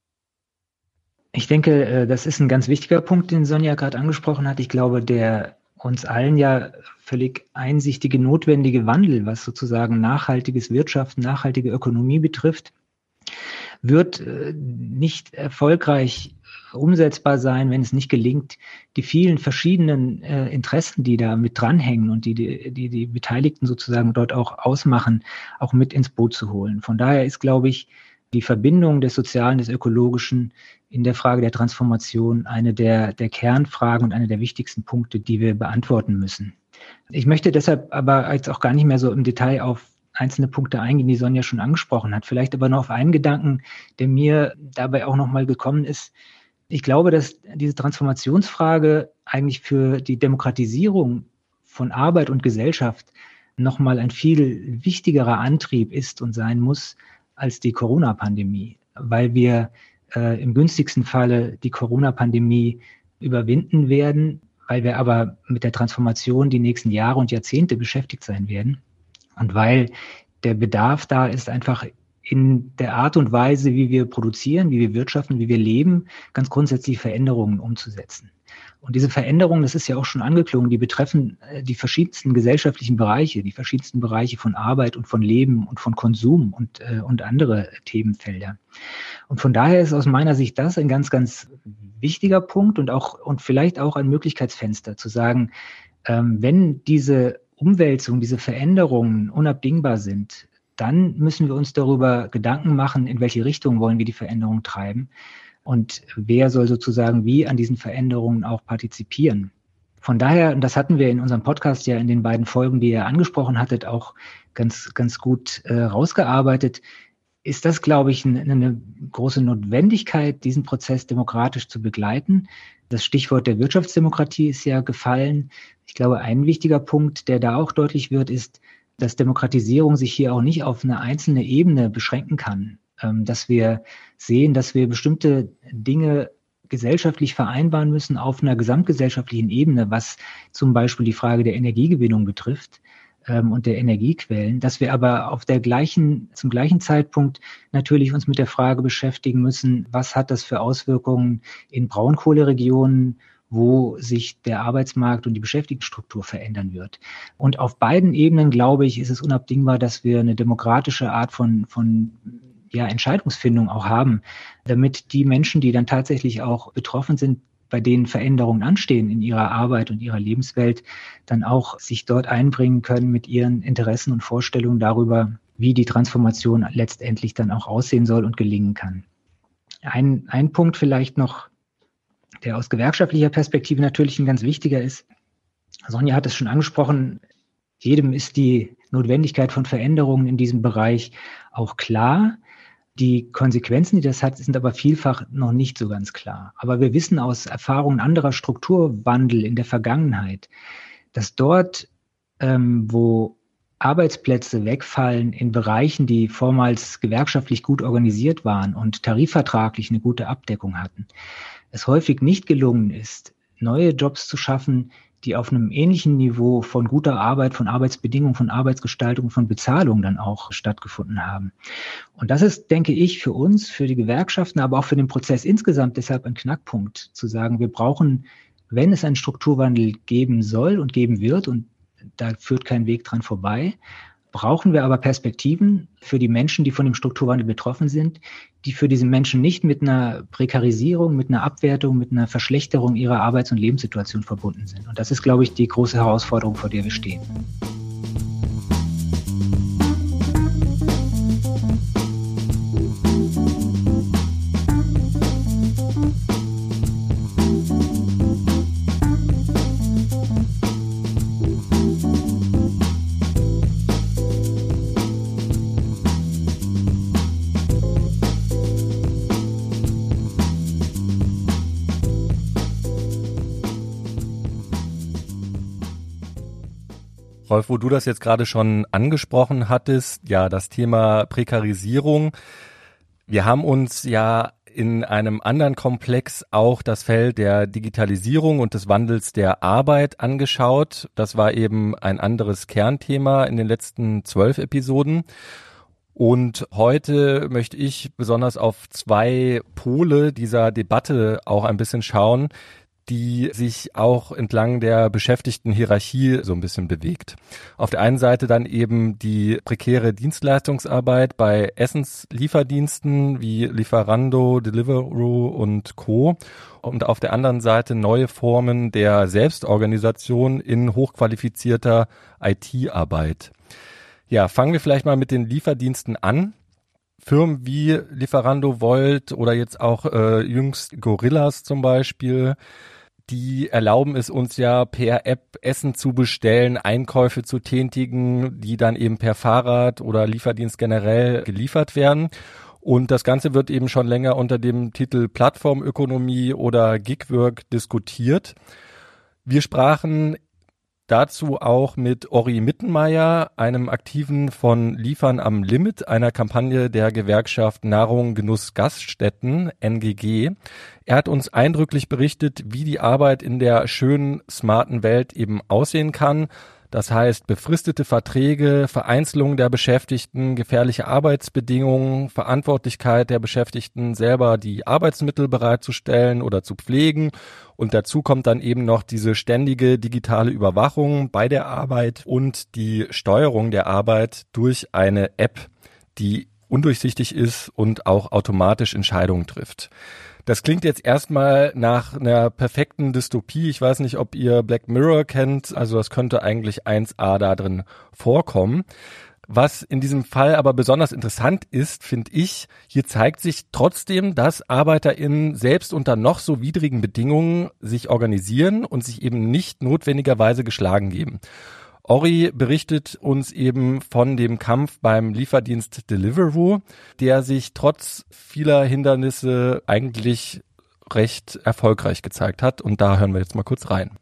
Ich denke, das ist ein ganz wichtiger Punkt, den Sonja gerade angesprochen hat. Ich glaube, der uns allen ja völlig einsichtige, notwendige Wandel, was sozusagen nachhaltiges Wirtschaften, nachhaltige Ökonomie betrifft, wird nicht erfolgreich umsetzbar sein, wenn es nicht gelingt, die vielen verschiedenen Interessen, die da mit dranhängen und die Beteiligten sozusagen dort auch ausmachen, auch mit ins Boot zu holen. Von daher ist, glaube ich, die Verbindung des Sozialen, des Ökologischen in der Frage der Transformation eine der Kernfragen und eine der wichtigsten Punkte, die wir beantworten müssen. Ich möchte deshalb aber jetzt auch gar nicht mehr so im Detail auf einzelne Punkte eingehen, die Sonja schon angesprochen hat. Vielleicht aber noch auf einen Gedanken, der mir dabei auch nochmal gekommen ist. Ich glaube, dass diese Transformationsfrage eigentlich für die Demokratisierung von Arbeit und Gesellschaft nochmal ein viel wichtigerer Antrieb ist und sein muss als die Corona-Pandemie, weil wir im günstigsten Falle die Corona-Pandemie überwinden werden, weil wir aber mit der Transformation die nächsten Jahre und Jahrzehnte beschäftigt sein werden und weil der Bedarf da ist, einfach in der Art und Weise, wie wir produzieren, wie wir wirtschaften, wie wir leben, ganz grundsätzlich Veränderungen umzusetzen. Und diese Veränderungen, das ist ja auch schon angeklungen, die betreffen die verschiedensten gesellschaftlichen Bereiche, die verschiedensten Bereiche von Arbeit und von Leben und von Konsum und andere Themenfelder. Und von daher ist aus meiner Sicht das ein ganz, ganz wichtiger Punkt und vielleicht auch ein Möglichkeitsfenster zu sagen, wenn diese Umwälzungen, diese Veränderungen unabdingbar sind, dann müssen wir uns darüber Gedanken machen, in welche Richtung wollen wir die Veränderung treiben und wer soll sozusagen wie an diesen Veränderungen auch partizipieren. Von daher, und das hatten wir in unserem Podcast ja in den beiden Folgen, die ihr angesprochen hattet, auch ganz, ganz gut rausgearbeitet, ist das, glaube ich, eine große Notwendigkeit, diesen Prozess demokratisch zu begleiten. Das Stichwort der Wirtschaftsdemokratie ist ja gefallen. Ich glaube, ein wichtiger Punkt, der da auch deutlich wird, ist, dass Demokratisierung sich hier auch nicht auf eine einzelne Ebene beschränken kann. Dass wir sehen, dass wir bestimmte Dinge gesellschaftlich vereinbaren müssen auf einer gesamtgesellschaftlichen Ebene, was zum Beispiel die Frage der Energiegewinnung betrifft und der Energiequellen, dass wir aber zum gleichen Zeitpunkt natürlich uns mit der Frage beschäftigen müssen, was hat das für Auswirkungen in Braunkohleregionen, wo sich der Arbeitsmarkt und die Beschäftigtenstruktur verändern wird. Und auf beiden Ebenen, glaube ich, ist es unabdingbar, dass wir eine demokratische Art von Entscheidungsfindung auch haben, damit die Menschen, die dann tatsächlich auch betroffen sind, bei denen Veränderungen anstehen in ihrer Arbeit und ihrer Lebenswelt, dann auch sich dort einbringen können mit ihren Interessen und Vorstellungen darüber, wie die Transformation letztendlich dann auch aussehen soll und gelingen kann. Ein Punkt vielleicht noch, der aus gewerkschaftlicher Perspektive natürlich ein ganz wichtiger ist. Sonja hat es schon angesprochen, jedem ist die Notwendigkeit von Veränderungen in diesem Bereich auch klar. Die Konsequenzen, die das hat, sind aber vielfach noch nicht so ganz klar. Aber wir wissen aus Erfahrungen anderer Strukturwandel in der Vergangenheit, dass dort, wo Arbeitsplätze wegfallen in Bereichen, die vormals gewerkschaftlich gut organisiert waren und tarifvertraglich eine gute Abdeckung hatten, es häufig nicht gelungen ist, neue Jobs zu schaffen, die auf einem ähnlichen Niveau von guter Arbeit, von Arbeitsbedingungen, von Arbeitsgestaltung, von Bezahlung dann auch stattgefunden haben. Und das ist, denke ich, für uns, für die Gewerkschaften, aber auch für den Prozess insgesamt deshalb ein Knackpunkt, zu sagen, wir brauchen, wenn es einen Strukturwandel geben soll und geben wird, und da führt kein Weg dran vorbei, brauchen wir aber Perspektiven für die Menschen, die von dem Strukturwandel betroffen sind, die für diese Menschen nicht mit einer Prekarisierung, mit einer Abwertung, mit einer Verschlechterung ihrer Arbeits- und Lebenssituation verbunden sind. Und das ist, glaube ich, die große Herausforderung, vor der wir stehen. Rolf, wo du das jetzt gerade schon angesprochen hattest, ja, das Thema Prekarisierung. Wir haben uns ja in einem anderen Komplex auch das Feld der Digitalisierung und des Wandels der Arbeit angeschaut. Das war eben ein anderes Kernthema in den letzten 12 Episoden. Und heute möchte ich besonders auf zwei Pole dieser Debatte auch ein bisschen schauen, die sich auch entlang der Beschäftigtenhierarchie so ein bisschen bewegt. Auf der einen Seite dann eben die prekäre Dienstleistungsarbeit bei Essenslieferdiensten wie Lieferando, Deliveroo und Co. Und auf der anderen Seite neue Formen der Selbstorganisation in hochqualifizierter IT-Arbeit. Ja, fangen wir vielleicht mal mit den Lieferdiensten an. Firmen wie Lieferando, Volt oder jetzt auch jüngst Gorillas zum Beispiel, die erlauben es uns ja per App Essen zu bestellen, Einkäufe zu tätigen, die dann eben per Fahrrad oder Lieferdienst generell geliefert werden. Und das Ganze wird eben schon länger unter dem Titel Plattformökonomie oder Gigwork diskutiert. Wir sprachen dazu auch mit Ori Mittenmeier, einem Aktiven von Liefern am Limit, einer Kampagne der Gewerkschaft Nahrung, Genuss, Gaststätten, NGG. Er hat uns eindrücklich berichtet, wie die Arbeit in der schönen, smarten Welt eben aussehen kann. Das heißt, befristete Verträge, Vereinzelung der Beschäftigten, gefährliche Arbeitsbedingungen, Verantwortlichkeit der Beschäftigten, selber die Arbeitsmittel bereitzustellen oder zu pflegen. Und dazu kommt dann eben noch diese ständige digitale Überwachung bei der Arbeit und die Steuerung der Arbeit durch eine App, die undurchsichtig ist und auch automatisch Entscheidungen trifft. Das klingt jetzt erstmal nach einer perfekten Dystopie. Ich weiß nicht, ob ihr Black Mirror kennt. Also das könnte eigentlich 1A da drin vorkommen. Was in diesem Fall aber besonders interessant ist, finde ich, hier zeigt sich trotzdem, dass ArbeiterInnen selbst unter noch so widrigen Bedingungen sich organisieren und sich eben nicht notwendigerweise geschlagen geben. Ori berichtet uns eben von dem Kampf beim Lieferdienst Deliveroo, der sich trotz vieler Hindernisse eigentlich recht erfolgreich gezeigt hat. Und da hören wir jetzt mal kurz rein.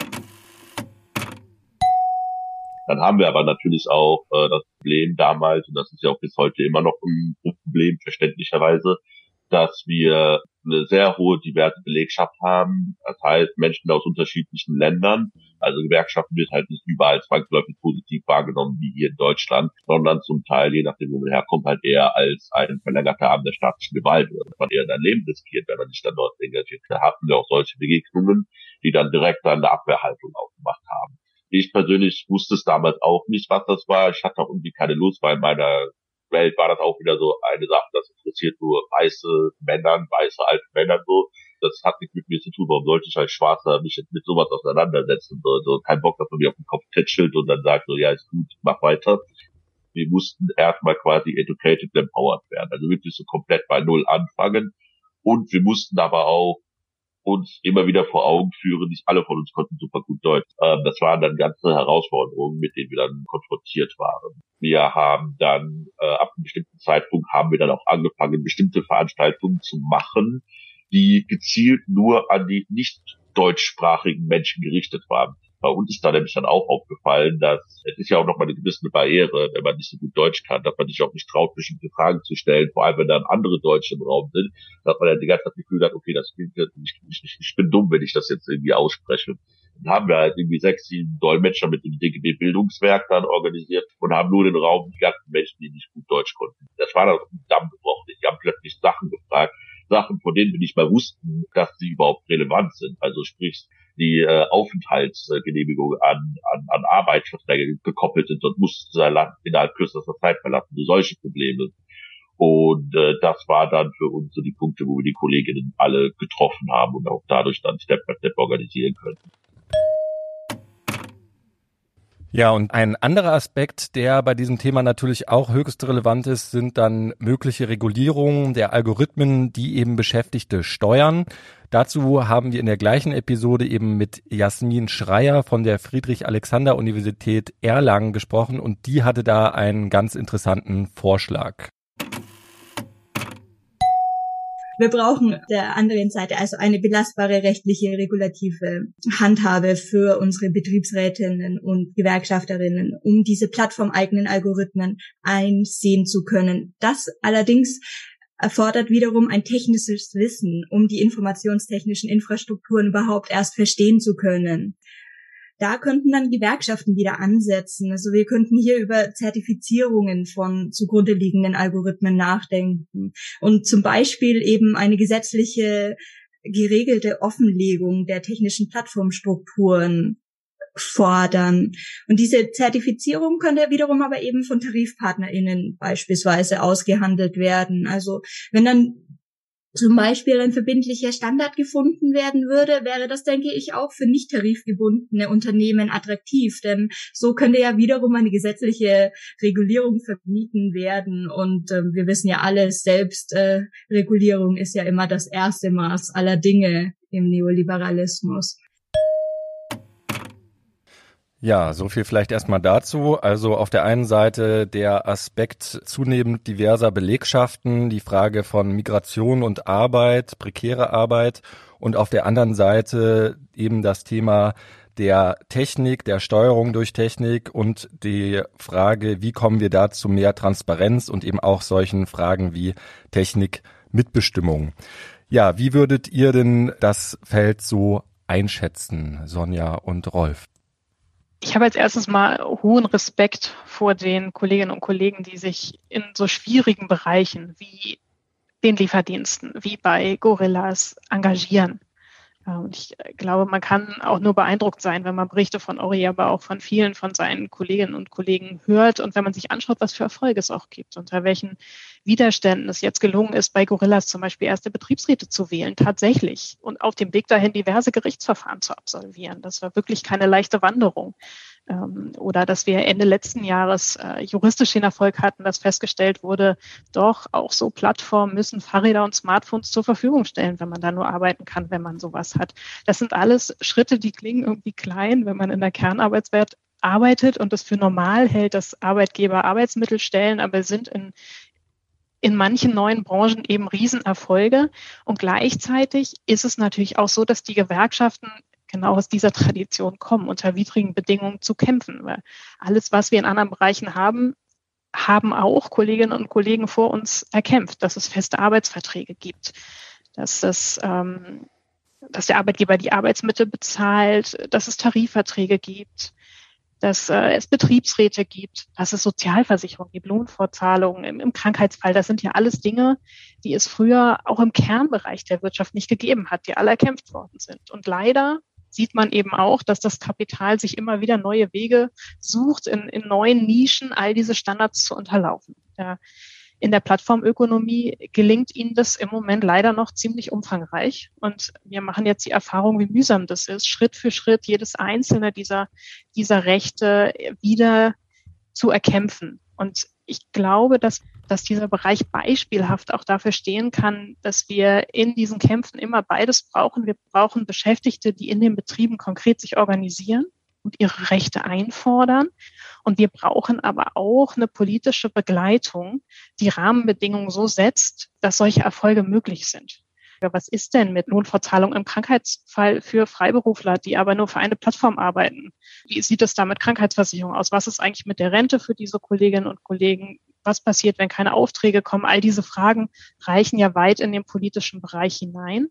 Dann haben wir aber natürlich auch das Problem damals, und das ist ja auch bis heute immer noch ein Problem, verständlicherweise, dass wir eine sehr hohe diverse Belegschaft haben. Das heißt, Menschen aus unterschiedlichen Ländern. Also Gewerkschaften wird halt nicht überall zwangsläufig positiv wahrgenommen wie hier in Deutschland, sondern zum Teil, je nachdem, wo man herkommt, halt eher als ein verlängerter Arm der staatlichen Gewalt, dass man eher sein Leben riskiert, wenn man sich dann dort engagiert. Da hatten wir auch solche Begegnungen, die dann direkt dann eine Abwehrhaltung aufgemacht haben. Ich persönlich wusste es damals auch nicht, was das war. Ich hatte auch irgendwie keine Lust, weil in meiner Welt war das auch wieder so eine Sache, das interessiert nur weiße alte Männer so. Das hat nichts mit mir zu tun. Warum sollte ich als Schwarzer mich jetzt mit sowas auseinandersetzen? So kein Bock, dass man mir auf den Kopf tätschelt und dann sagt so, ja, ist gut, mach weiter. Wir mussten erstmal quasi educated, empowered werden. Also wirklich so komplett bei Null anfangen. Und wir mussten aber auch uns immer wieder vor Augen führen, nicht alle von uns konnten super gut Deutsch. Das waren dann ganze Herausforderungen, mit denen wir dann konfrontiert waren. Wir haben dann, ab einem bestimmten Zeitpunkt haben wir dann auch angefangen, bestimmte Veranstaltungen zu machen, die gezielt nur an die nicht deutschsprachigen Menschen gerichtet waren. Bei uns ist da nämlich dann auch aufgefallen, dass es ist ja auch noch mal eine gewisse Barriere, wenn man nicht so gut Deutsch kann, dass man sich auch nicht traut, bestimmte Fragen zu stellen, vor allem wenn dann andere Deutsche im Raum sind, dass man dann die ganze Zeit das Gefühl hat, okay, das klingt jetzt, ich bin dumm, wenn ich das jetzt irgendwie ausspreche. Dann haben wir halt irgendwie 6, 7 Dolmetscher mit dem DGB Bildungswerk dann organisiert und haben nur den Raum die ganzen Menschen, die nicht gut Deutsch konnten. Das war dann auf den Damm gebrochen. Die haben plötzlich Sachen gefragt, Sachen, von denen wir nicht mal wussten, dass sie überhaupt relevant sind. Also sprich, die Aufenthaltsgenehmigung an Arbeitsverträge gekoppelt sind und mussten sein Land innerhalb kürzester Zeit verlassen. Solche Probleme. Und das war dann für uns so die Punkte, wo wir die Kolleginnen alle getroffen haben und auch dadurch dann Step by Step organisieren können. Ja, und ein anderer Aspekt, der bei diesem Thema natürlich auch höchst relevant ist, sind dann mögliche Regulierungen der Algorithmen, die eben Beschäftigte steuern. Dazu haben wir in der gleichen Episode eben mit Jasmin Schreier von der Friedrich-Alexander-Universität Erlangen gesprochen und die hatte da einen ganz interessanten Vorschlag. Wir brauchen der anderen Seite also eine belastbare rechtliche regulative Handhabe für unsere Betriebsrätinnen und Gewerkschafterinnen, um diese plattformeigenen Algorithmen einsehen zu können. Das allerdings erfordert wiederum ein technisches Wissen, um die informationstechnischen Infrastrukturen überhaupt erst verstehen zu können. Da könnten dann Gewerkschaften wieder ansetzen. Also wir könnten hier über Zertifizierungen von zugrunde liegenden Algorithmen nachdenken und zum Beispiel eben eine gesetzliche geregelte Offenlegung der technischen Plattformstrukturen fordern. Und diese Zertifizierung könnte wiederum aber eben von TarifpartnerInnen beispielsweise ausgehandelt werden. Also wenn dann zum Beispiel ein verbindlicher Standard gefunden werden würde, wäre das, denke ich, auch für nicht tarifgebundene Unternehmen attraktiv. Denn so könnte ja wiederum eine gesetzliche Regulierung vermieden werden. Und wir wissen ja alle, Selbstregulierung ist ja immer das erste Maß aller Dinge im Neoliberalismus. Ja, so viel vielleicht erstmal dazu. Also auf der einen Seite der Aspekt zunehmend diverser Belegschaften, die Frage von Migration und Arbeit, prekäre Arbeit und auf der anderen Seite eben das Thema der Technik, der Steuerung durch Technik und die Frage, wie kommen wir da zu mehr Transparenz und eben auch solchen Fragen wie Technikmitbestimmung. Ja, wie würdet ihr denn das Feld so einschätzen, Sonja und Rolf? Ich habe als erstes mal hohen Respekt vor den Kolleginnen und Kollegen, die sich in so schwierigen Bereichen wie den Lieferdiensten, wie bei Gorillas engagieren. Und ich glaube, man kann auch nur beeindruckt sein, wenn man Berichte von Ori, aber auch von vielen von seinen Kolleginnen und Kollegen hört und wenn man sich anschaut, was für Erfolge es auch gibt, unter welchen Widerständen es jetzt gelungen ist, bei Gorillas zum Beispiel erste Betriebsräte zu wählen, tatsächlich, und auf dem Weg dahin diverse Gerichtsverfahren zu absolvieren. Das war wirklich keine leichte Wanderung. Oder dass wir Ende letzten Jahres juristisch den Erfolg hatten, dass festgestellt wurde, doch auch so Plattformen müssen Fahrräder und Smartphones zur Verfügung stellen, wenn man da nur arbeiten kann, wenn man sowas hat. Das sind alles Schritte, die klingen irgendwie klein, wenn man in der Kernarbeitswelt arbeitet und es für normal hält, dass Arbeitgeber Arbeitsmittel stellen, aber sind in manchen neuen Branchen eben Riesenerfolge. Und gleichzeitig ist es natürlich auch so, dass die Gewerkschaften genau aus dieser Tradition kommen, unter widrigen Bedingungen zu kämpfen. Weil alles, was wir in anderen Bereichen haben auch Kolleginnen und Kollegen vor uns erkämpft, dass es feste Arbeitsverträge gibt, dass der Arbeitgeber die Arbeitsmittel bezahlt, dass es Tarifverträge gibt, dass es Betriebsräte gibt, dass es Sozialversicherung gibt, Lohnfortzahlungen im Krankheitsfall. Das sind ja alles Dinge, die es früher auch im Kernbereich der Wirtschaft nicht gegeben hat, die alle erkämpft worden sind. Und leider sieht man eben auch, dass das Kapital sich immer wieder neue Wege sucht, in neuen Nischen all diese Standards zu unterlaufen. Ja, in der Plattformökonomie gelingt ihnen das im Moment leider noch ziemlich umfangreich. Und wir machen jetzt die Erfahrung, wie mühsam das ist, Schritt für Schritt jedes einzelne dieser Rechte wieder zu erkämpfen. Und ich glaube, dass dieser Bereich beispielhaft auch dafür stehen kann, dass wir in diesen Kämpfen immer beides brauchen. Wir brauchen Beschäftigte, die in den Betrieben konkret sich organisieren und ihre Rechte einfordern. Und wir brauchen aber auch eine politische Begleitung, die Rahmenbedingungen so setzt, dass solche Erfolge möglich sind. Was ist denn mit Lohnfortzahlung im Krankheitsfall für Freiberufler, die aber nur für eine Plattform arbeiten? Wie sieht es da mit Krankheitsversicherung aus? Was ist eigentlich mit der Rente für diese Kolleginnen und Kollegen? Was passiert, wenn keine Aufträge kommen? All diese Fragen reichen ja weit in den politischen Bereich hinein.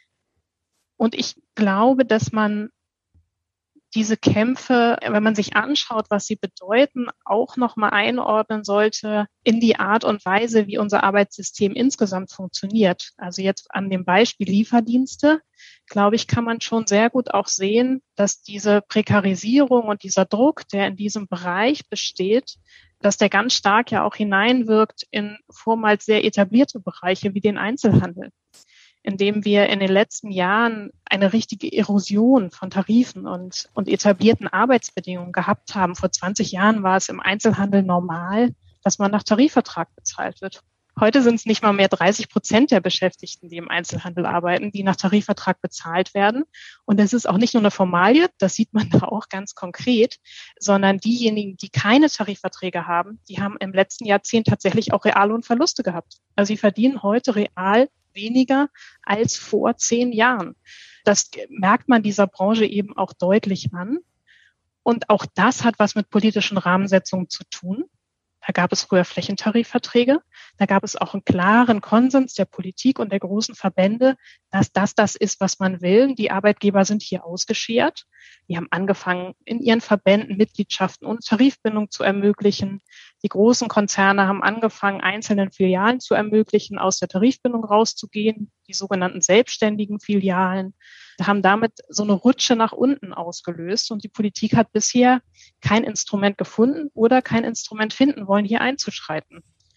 Und ich glaube, dass man diese Kämpfe, wenn man sich anschaut, was sie bedeuten, auch nochmal einordnen sollte in die Art und Weise, wie unser Arbeitssystem insgesamt funktioniert. Also jetzt an dem Beispiel Lieferdienste, glaube ich, kann man schon sehr gut auch sehen, dass diese Prekarisierung und dieser Druck, der in diesem Bereich besteht, dass der ganz stark ja auch hineinwirkt in vormals sehr etablierte Bereiche wie den Einzelhandel, indem wir in den letzten Jahren eine richtige Erosion von Tarifen und etablierten Arbeitsbedingungen gehabt haben. Vor 20 Jahren war es im Einzelhandel normal, dass man nach Tarifvertrag bezahlt wird. Heute sind es nicht mal mehr 30% der Beschäftigten, die im Einzelhandel arbeiten, die nach Tarifvertrag bezahlt werden. Und das ist auch nicht nur eine Formalie, das sieht man da auch ganz konkret, sondern diejenigen, die keine Tarifverträge haben, die haben im letzten Jahrzehnt tatsächlich auch Reallohnverluste gehabt. Also sie verdienen heute real weniger als vor 10 Jahren. Das merkt man dieser Branche eben auch deutlich an. Und auch das hat was mit politischen Rahmensetzungen zu tun. Da gab es früher Flächentarifverträge. Da gab es auch einen klaren Konsens der Politik und der großen Verbände, dass das ist, was man will. Die Arbeitgeber sind hier ausgeschert. Die haben angefangen, in ihren Verbänden Mitgliedschaften ohne Tarifbindung zu ermöglichen. Die großen Konzerne haben angefangen, einzelnen Filialen zu ermöglichen, aus der Tarifbindung rauszugehen, die sogenannten selbstständigen Filialen, haben damit so eine Rutsche nach unten ausgelöst. Und die Politik hat bisher kein Instrument gefunden oder kein Instrument finden wollen, hier einzuschreiten.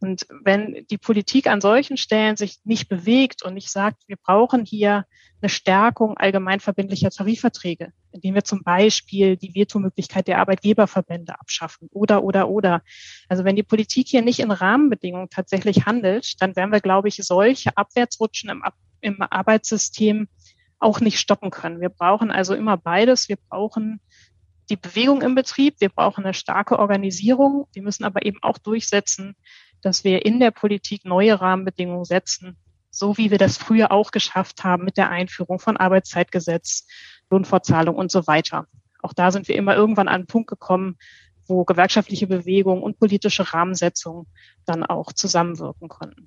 Und wenn die Politik an solchen Stellen sich nicht bewegt und nicht sagt, wir brauchen hier eine Stärkung allgemein verbindlicher Tarifverträge, indem wir zum Beispiel die Vetomöglichkeit der Arbeitgeberverbände abschaffen oder. Also wenn die Politik hier nicht in Rahmenbedingungen tatsächlich handelt, dann werden wir, glaube ich, solche Abwärtsrutschen im Arbeitssystem auch nicht stoppen können. Wir brauchen also immer beides. Wir brauchen die Bewegung im Betrieb, wir brauchen eine starke Organisierung. Wir müssen aber eben auch durchsetzen, dass wir in der Politik neue Rahmenbedingungen setzen, so wie wir das früher auch geschafft haben mit der Einführung von Arbeitszeitgesetz, Lohnfortzahlung und so weiter. Auch da sind wir immer irgendwann an einen Punkt gekommen, wo gewerkschaftliche Bewegung und politische Rahmensetzung dann auch zusammenwirken konnten.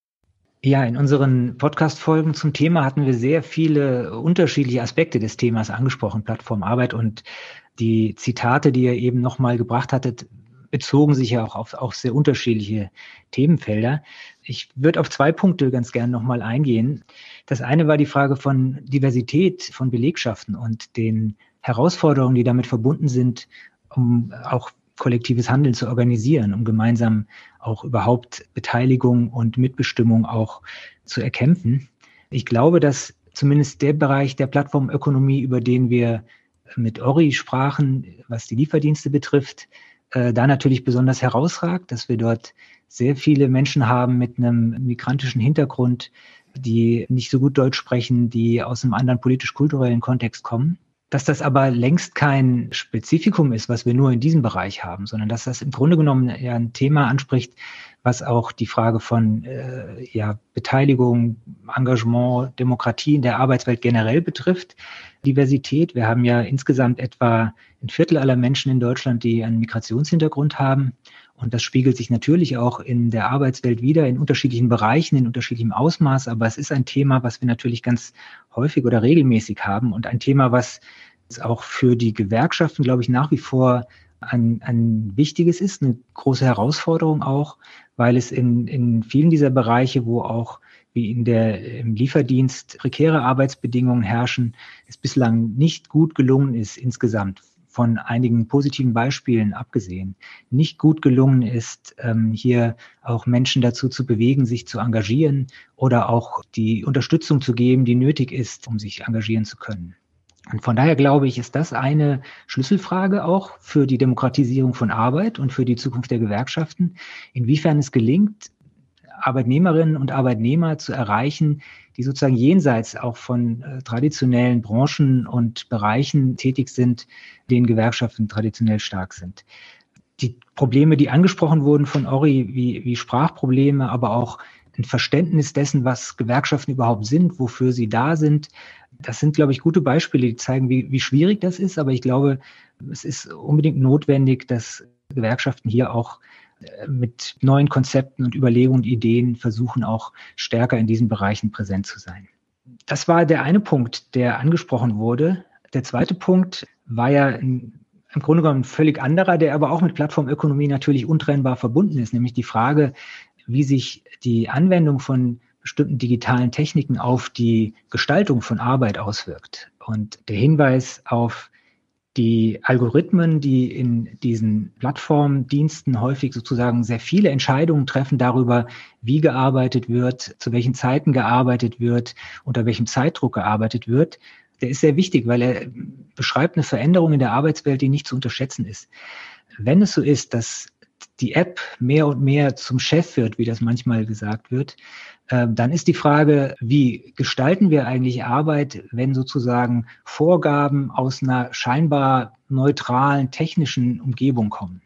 Ja, in unseren Podcast-Folgen zum Thema hatten wir sehr viele unterschiedliche Aspekte des Themas angesprochen, Plattformarbeit, und die Zitate, die ihr eben nochmal gebracht hattet, bezogen sich ja auch auf sehr unterschiedliche Themenfelder. Ich würde auf 2 Punkte ganz gerne nochmal eingehen. Das eine war die Frage von Diversität von Belegschaften und den Herausforderungen, die damit verbunden sind, um auch kollektives Handeln zu organisieren, um gemeinsam auch überhaupt Beteiligung und Mitbestimmung auch zu erkämpfen. Ich glaube, dass zumindest der Bereich der Plattformökonomie, über den wir mit Ori sprachen, was die Lieferdienste betrifft, da natürlich besonders herausragt, dass wir dort sehr viele Menschen haben mit einem migrantischen Hintergrund, die nicht so gut Deutsch sprechen, die aus einem anderen politisch-kulturellen Kontext kommen. Dass das aber längst kein Spezifikum ist, was wir nur in diesem Bereich haben, sondern dass das im Grunde genommen ja ein Thema anspricht, was auch die Frage von Beteiligung, Engagement, Demokratie in der Arbeitswelt generell betrifft. Diversität. Wir haben ja insgesamt etwa 1/4 aller Menschen in Deutschland, die einen Migrationshintergrund haben. Und das spiegelt sich natürlich auch in der Arbeitswelt wider, in unterschiedlichen Bereichen, in unterschiedlichem Ausmaß. Aber es ist ein Thema, was wir natürlich ganz häufig oder regelmäßig haben und ein Thema, was auch für die Gewerkschaften, glaube ich, nach wie vor ein wichtiges ist, eine große Herausforderung auch, weil es in vielen dieser Bereiche, wo auch wie im Lieferdienst prekäre Arbeitsbedingungen herrschen, es bislang nicht gut gelungen ist, insgesamt von einigen positiven Beispielen abgesehen, nicht gut gelungen ist, hier auch Menschen dazu zu bewegen, sich zu engagieren oder auch die Unterstützung zu geben, die nötig ist, um sich engagieren zu können. Und von daher glaube ich, ist das eine Schlüsselfrage auch für die Demokratisierung von Arbeit und für die Zukunft der Gewerkschaften, inwiefern es gelingt, Arbeitnehmerinnen und Arbeitnehmer zu erreichen, die sozusagen jenseits auch von traditionellen Branchen und Bereichen tätig sind, denen Gewerkschaften traditionell stark sind. Die Probleme, die angesprochen wurden von Ori, wie Sprachprobleme, aber auch ein Verständnis dessen, was Gewerkschaften überhaupt sind, wofür sie da sind, das sind, glaube ich, gute Beispiele, die zeigen, wie schwierig das ist. Aber ich glaube, es ist unbedingt notwendig, dass Gewerkschaften hier auch mit neuen Konzepten und Überlegungen und Ideen versuchen, auch stärker in diesen Bereichen präsent zu sein. Das war der eine Punkt, der angesprochen wurde. Der zweite Punkt war ja im Grunde genommen ein völlig anderer, der aber auch mit Plattformökonomie natürlich untrennbar verbunden ist, nämlich die Frage, wie sich die Anwendung von bestimmten digitalen Techniken auf die Gestaltung von Arbeit auswirkt. Und der Hinweis auf die Algorithmen, die in diesen Plattformdiensten häufig sozusagen sehr viele Entscheidungen treffen darüber, wie gearbeitet wird, zu welchen Zeiten gearbeitet wird, unter welchem Zeitdruck gearbeitet wird, der ist sehr wichtig, weil er beschreibt eine Veränderung in der Arbeitswelt, die nicht zu unterschätzen ist. Wenn es so ist, dass die App mehr und mehr zum Chef wird, wie das manchmal gesagt wird, dann ist die Frage, wie gestalten wir eigentlich Arbeit, wenn sozusagen Vorgaben aus einer scheinbar neutralen technischen Umgebung kommen.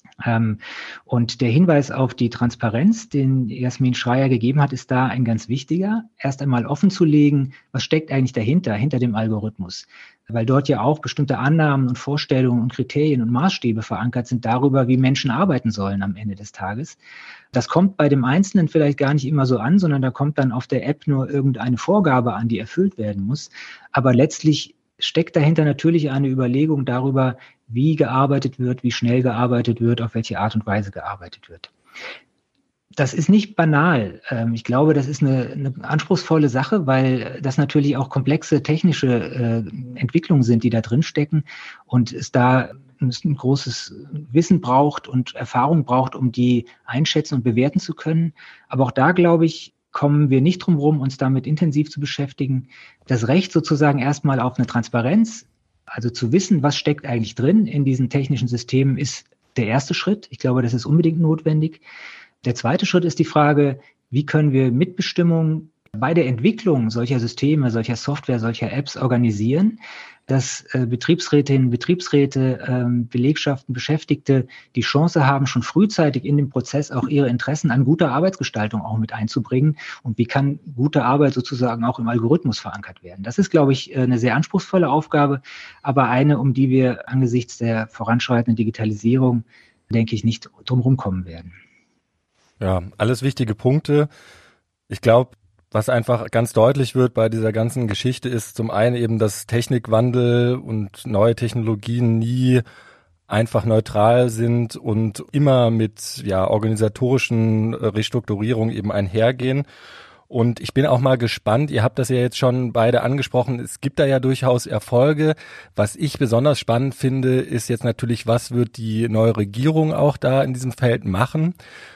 Und der Hinweis auf die Transparenz, den Jasmin Schreier gegeben hat, ist da ein ganz wichtiger. Erst einmal offen zu legen, was steckt eigentlich dahinter, hinter dem Algorithmus. Weil dort ja auch bestimmte Annahmen und Vorstellungen und Kriterien und Maßstäbe verankert sind darüber, wie Menschen arbeiten sollen am Ende des Tages. Das kommt bei dem Einzelnen vielleicht gar nicht immer so an, sondern da kommt dann auf der App nur irgendeine Vorgabe an, die erfüllt werden muss. Aber letztlich steckt dahinter natürlich eine Überlegung darüber, wie gearbeitet wird, wie schnell gearbeitet wird, auf welche Art und Weise gearbeitet wird. Das ist nicht banal. Ich glaube, das ist eine anspruchsvolle Sache, weil das natürlich auch komplexe technische Entwicklungen sind, die da drin stecken und es da ein großes Wissen braucht und Erfahrung braucht, um die einschätzen und bewerten zu können. Aber auch da, glaube ich, kommen wir nicht drum herum, uns damit intensiv zu beschäftigen. Das Recht sozusagen erstmal auf eine Transparenz, also zu wissen, was steckt eigentlich drin in diesen technischen Systemen, ist der erste Schritt. Ich glaube, das ist unbedingt notwendig. Der zweite Schritt ist die Frage, wie können wir Mitbestimmung bei der Entwicklung solcher Systeme, solcher Software, solcher Apps organisieren, dass Betriebsrätinnen, Betriebsräte, Belegschaften, Beschäftigte die Chance haben, schon frühzeitig in dem Prozess auch ihre Interessen an guter Arbeitsgestaltung auch mit einzubringen. Und wie kann gute Arbeit sozusagen auch im Algorithmus verankert werden? Das ist, glaube ich, eine sehr anspruchsvolle Aufgabe, aber eine, um die wir angesichts der voranschreitenden Digitalisierung, denke ich, nicht drumherum kommen werden. Ja, alles wichtige Punkte. Ich glaube, was einfach ganz deutlich wird bei dieser ganzen Geschichte ist zum einen eben, dass Technikwandel und neue Technologien nie einfach neutral sind und immer mit organisatorischen Restrukturierungen eben einhergehen. Und ich bin auch mal gespannt, ihr habt das ja jetzt schon beide angesprochen, es gibt da ja durchaus Erfolge. Was ich besonders spannend finde, ist jetzt natürlich, was wird die neue Regierung auch da in diesem Feld machen?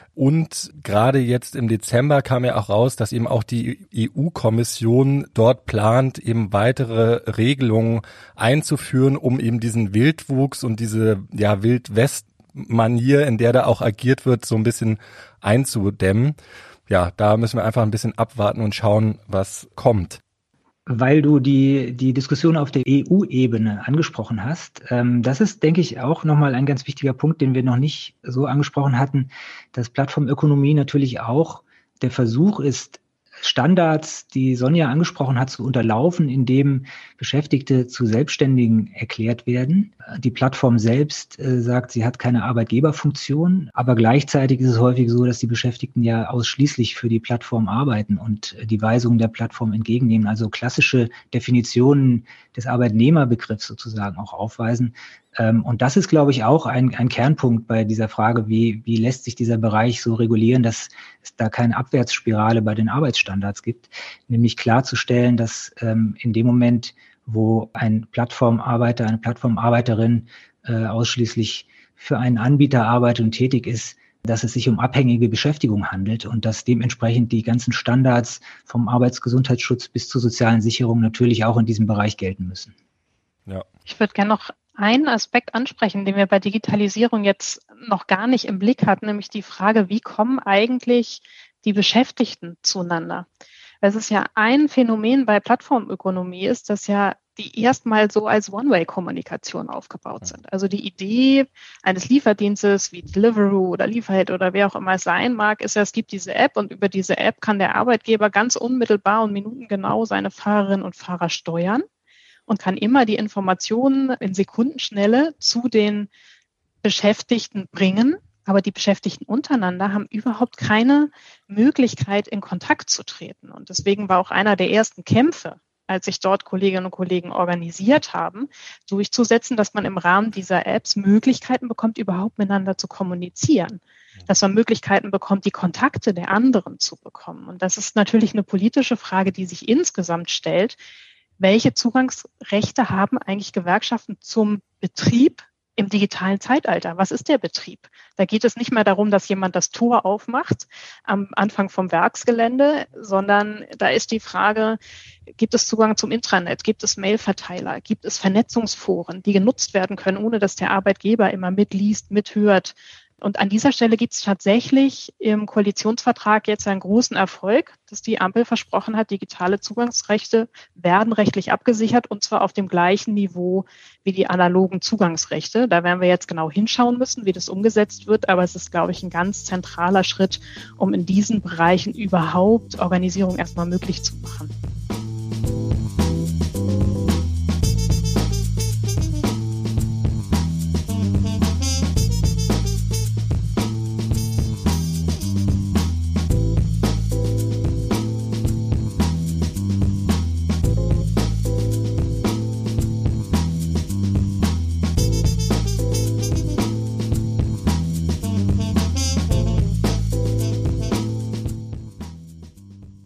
Und gerade jetzt im Dezember kam ja auch raus, dass eben auch die EU-Kommission dort plant, eben weitere Regelungen einzuführen, um eben diesen Wildwuchs und diese Wild-West-Manier, in der da auch agiert wird, so ein bisschen einzudämmen. Ja, da müssen wir einfach ein bisschen abwarten und schauen, was kommt. Weil du die Diskussion auf der EU-Ebene angesprochen hast, das ist, denke ich, auch nochmal ein ganz wichtiger Punkt, den wir noch nicht so angesprochen hatten, dass Plattformökonomie natürlich auch der Versuch ist, Standards, die Sonja angesprochen hat, zu unterlaufen, indem Beschäftigte zu Selbstständigen erklärt werden. Die Plattform selbst sagt, sie hat keine Arbeitgeberfunktion, aber gleichzeitig ist es häufig so, dass die Beschäftigten ja ausschließlich für die Plattform arbeiten und die Weisungen der Plattform entgegennehmen, also klassische Definitionen des Arbeitnehmerbegriffs sozusagen auch aufweisen. Und das ist, glaube ich, auch ein Kernpunkt bei dieser Frage, wie lässt sich dieser Bereich so regulieren, dass es da keine Abwärtsspirale bei den Arbeitsstandards gibt, nämlich klarzustellen, dass in dem Moment, wo ein Plattformarbeiter, eine Plattformarbeiterin ausschließlich für einen Anbieter arbeitet und tätig ist, dass es sich um abhängige Beschäftigung handelt und dass dementsprechend die ganzen Standards vom Arbeitsgesundheitsschutz bis zur sozialen Sicherung natürlich auch in diesem Bereich gelten müssen. Ja. Ich würde gerne noch einen Aspekt ansprechen, den wir bei Digitalisierung jetzt noch gar nicht im Blick hatten, nämlich die Frage, wie kommen eigentlich die Beschäftigten zueinander? Es ist ja ein Phänomen bei Plattformökonomie ist, dass ja die erstmal so als One-Way-Kommunikation aufgebaut sind. Also die Idee eines Lieferdienstes wie Deliveroo oder Lieferheld oder wer auch immer es sein mag, ist ja, es gibt diese App und über diese App kann der Arbeitgeber ganz unmittelbar und minutengenau seine Fahrerinnen und Fahrer steuern und kann immer die Informationen in Sekundenschnelle zu den Beschäftigten bringen. Aber die Beschäftigten untereinander haben überhaupt keine Möglichkeit, in Kontakt zu treten. Und deswegen war auch einer der ersten Kämpfe, als sich dort Kolleginnen und Kollegen organisiert haben, durchzusetzen, dass man im Rahmen dieser Apps Möglichkeiten bekommt, überhaupt miteinander zu kommunizieren. Dass man Möglichkeiten bekommt, die Kontakte der anderen zu bekommen. Und das ist natürlich eine politische Frage, die sich insgesamt stellt. Welche Zugangsrechte haben eigentlich Gewerkschaften zum Betrieb im digitalen Zeitalter? Was ist der Betrieb? Da geht es nicht mehr darum, dass jemand das Tor aufmacht am Anfang vom Werksgelände, sondern da ist die Frage, gibt es Zugang zum Intranet? Gibt es Mailverteiler? Gibt es Vernetzungsforen, die genutzt werden können, ohne dass der Arbeitgeber immer mitliest, mithört? Und an dieser Stelle gibt es tatsächlich im Koalitionsvertrag jetzt einen großen Erfolg, dass die Ampel versprochen hat, digitale Zugangsrechte werden rechtlich abgesichert und zwar auf dem gleichen Niveau wie die analogen Zugangsrechte. Da werden wir jetzt genau hinschauen müssen, wie das umgesetzt wird. Aber es ist, glaube ich, ein ganz zentraler Schritt, um in diesen Bereichen überhaupt Organisierung erstmal möglich zu machen.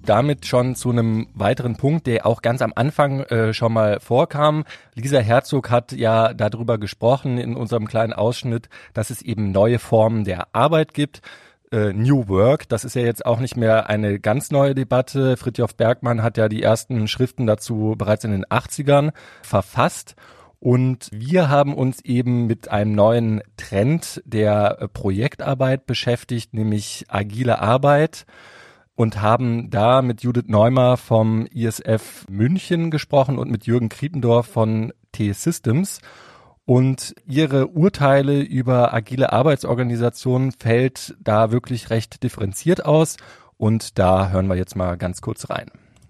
damit schon zu einem weiteren Punkt, der auch ganz am Anfang schon mal vorkam. Lisa Herzog hat ja darüber gesprochen in unserem kleinen Ausschnitt, dass es eben neue Formen der Arbeit gibt. New Work, das ist ja jetzt auch nicht mehr eine ganz neue Debatte. Fridtjof Bergmann hat ja die ersten Schriften dazu bereits in den 80ern verfasst. Und wir haben uns eben mit einem neuen Trend der Projektarbeit beschäftigt, nämlich agile Arbeit, und haben da mit Judith Neumer vom ISF München gesprochen und mit Jürgen Kriependorf von T-Systems. Und ihre Urteile über agile Arbeitsorganisationen fällt da wirklich recht differenziert aus. Und da hören wir jetzt mal ganz kurz rein.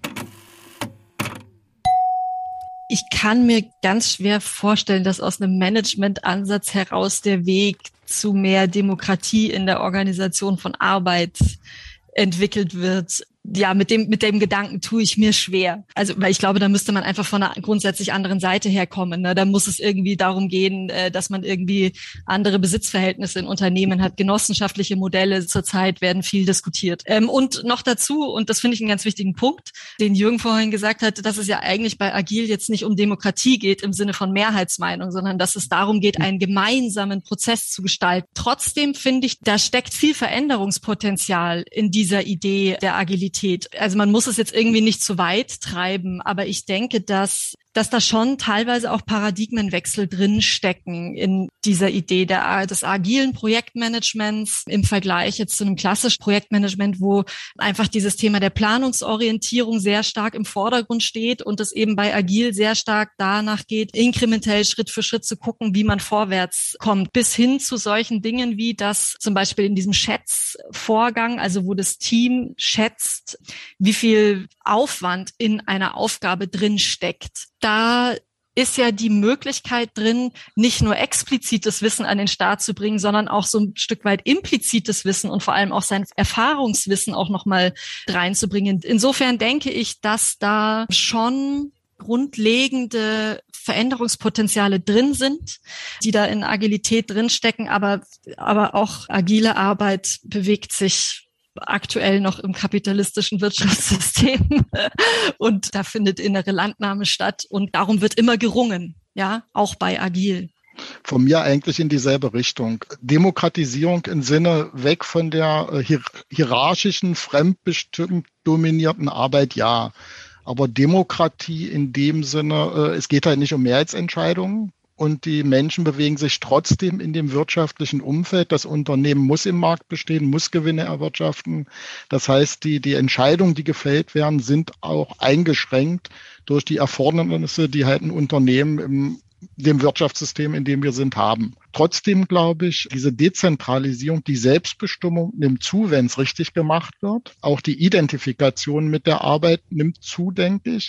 Ich kann mir ganz schwer vorstellen, dass aus einem Managementansatz heraus der Weg zu mehr Demokratie in der Organisation von Arbeit entwickelt wird. Ja, mit dem Gedanken tue ich mir schwer. Also, weil ich glaube, da müsste man einfach von einer grundsätzlich anderen Seite herkommen. Ne? Da muss es irgendwie darum gehen, dass man irgendwie andere Besitzverhältnisse in Unternehmen hat. Genossenschaftliche Modelle zurzeit werden viel diskutiert. Und noch dazu, und das finde ich einen ganz wichtigen Punkt, den Jürgen vorhin gesagt hat, dass es ja eigentlich bei Agil jetzt nicht um Demokratie geht im Sinne von Mehrheitsmeinung, sondern dass es darum geht, einen gemeinsamen Prozess zu gestalten. Trotzdem finde ich, da steckt viel Veränderungspotenzial in dieser Idee der Agilität. Also man muss es jetzt irgendwie nicht zu weit treiben, aber ich denke, dass da schon teilweise auch Paradigmenwechsel drin stecken in dieser Idee des agilen Projektmanagements im Vergleich jetzt zu einem klassischen Projektmanagement, wo einfach dieses Thema der Planungsorientierung sehr stark im Vordergrund steht und es eben bei Agil sehr stark danach geht, inkrementell Schritt für Schritt zu gucken, wie man vorwärts kommt, bis hin zu solchen Dingen wie das zum Beispiel in diesem Schätzvorgang, also wo das Team schätzt, wie viel Aufwand in einer Aufgabe drin steckt. Da ist ja die Möglichkeit drin, nicht nur explizites Wissen an den Start zu bringen, sondern auch so ein Stück weit implizites Wissen und vor allem auch sein Erfahrungswissen auch nochmal reinzubringen. Insofern denke ich, dass da schon grundlegende Veränderungspotenziale drin sind, die da in Agilität drinstecken, aber auch agile Arbeit bewegt sich aktuell noch im kapitalistischen Wirtschaftssystem und da findet innere Landnahme statt und darum wird immer gerungen, ja, auch bei Agil. Von mir eigentlich in dieselbe Richtung. Demokratisierung im Sinne weg von der hierarchischen, fremdbestimmt dominierten Arbeit, ja. Aber Demokratie in dem Sinne, es geht halt nicht um Mehrheitsentscheidungen. Und die Menschen bewegen sich trotzdem in dem wirtschaftlichen Umfeld. Das Unternehmen muss im Markt bestehen, muss Gewinne erwirtschaften. Das heißt, die Entscheidungen, die gefällt werden, sind auch eingeschränkt durch die Erfordernisse, die halt ein Unternehmen in dem Wirtschaftssystem, in dem wir sind, haben. Trotzdem glaube ich, diese Dezentralisierung, die Selbstbestimmung nimmt zu, wenn es richtig gemacht wird. Auch die Identifikation mit der Arbeit nimmt zu, denke ich.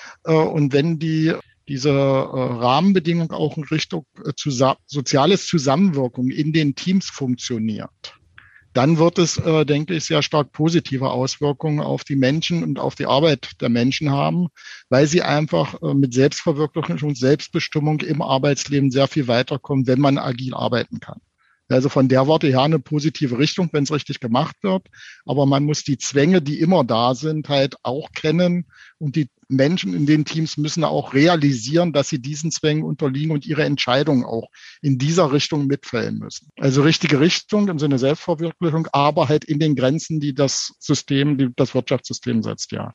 Und wenn diese Rahmenbedingung auch in Richtung soziales Zusammenwirken in den Teams funktioniert, dann wird es, denke ich, sehr stark positive Auswirkungen auf die Menschen und auf die Arbeit der Menschen haben, weil sie einfach mit Selbstverwirklichung und Selbstbestimmung im Arbeitsleben sehr viel weiterkommen, wenn man agil arbeiten kann. Also von der Warte her eine positive Richtung, wenn es richtig gemacht wird. Aber man muss die Zwänge, die immer da sind, halt auch kennen. Und die Menschen in den Teams müssen auch realisieren, dass sie diesen Zwängen unterliegen und ihre Entscheidungen auch in dieser Richtung mitfällen müssen. Also richtige Richtung im Sinne Selbstverwirklichung, aber halt in den Grenzen, die das Wirtschaftssystem setzt, ja.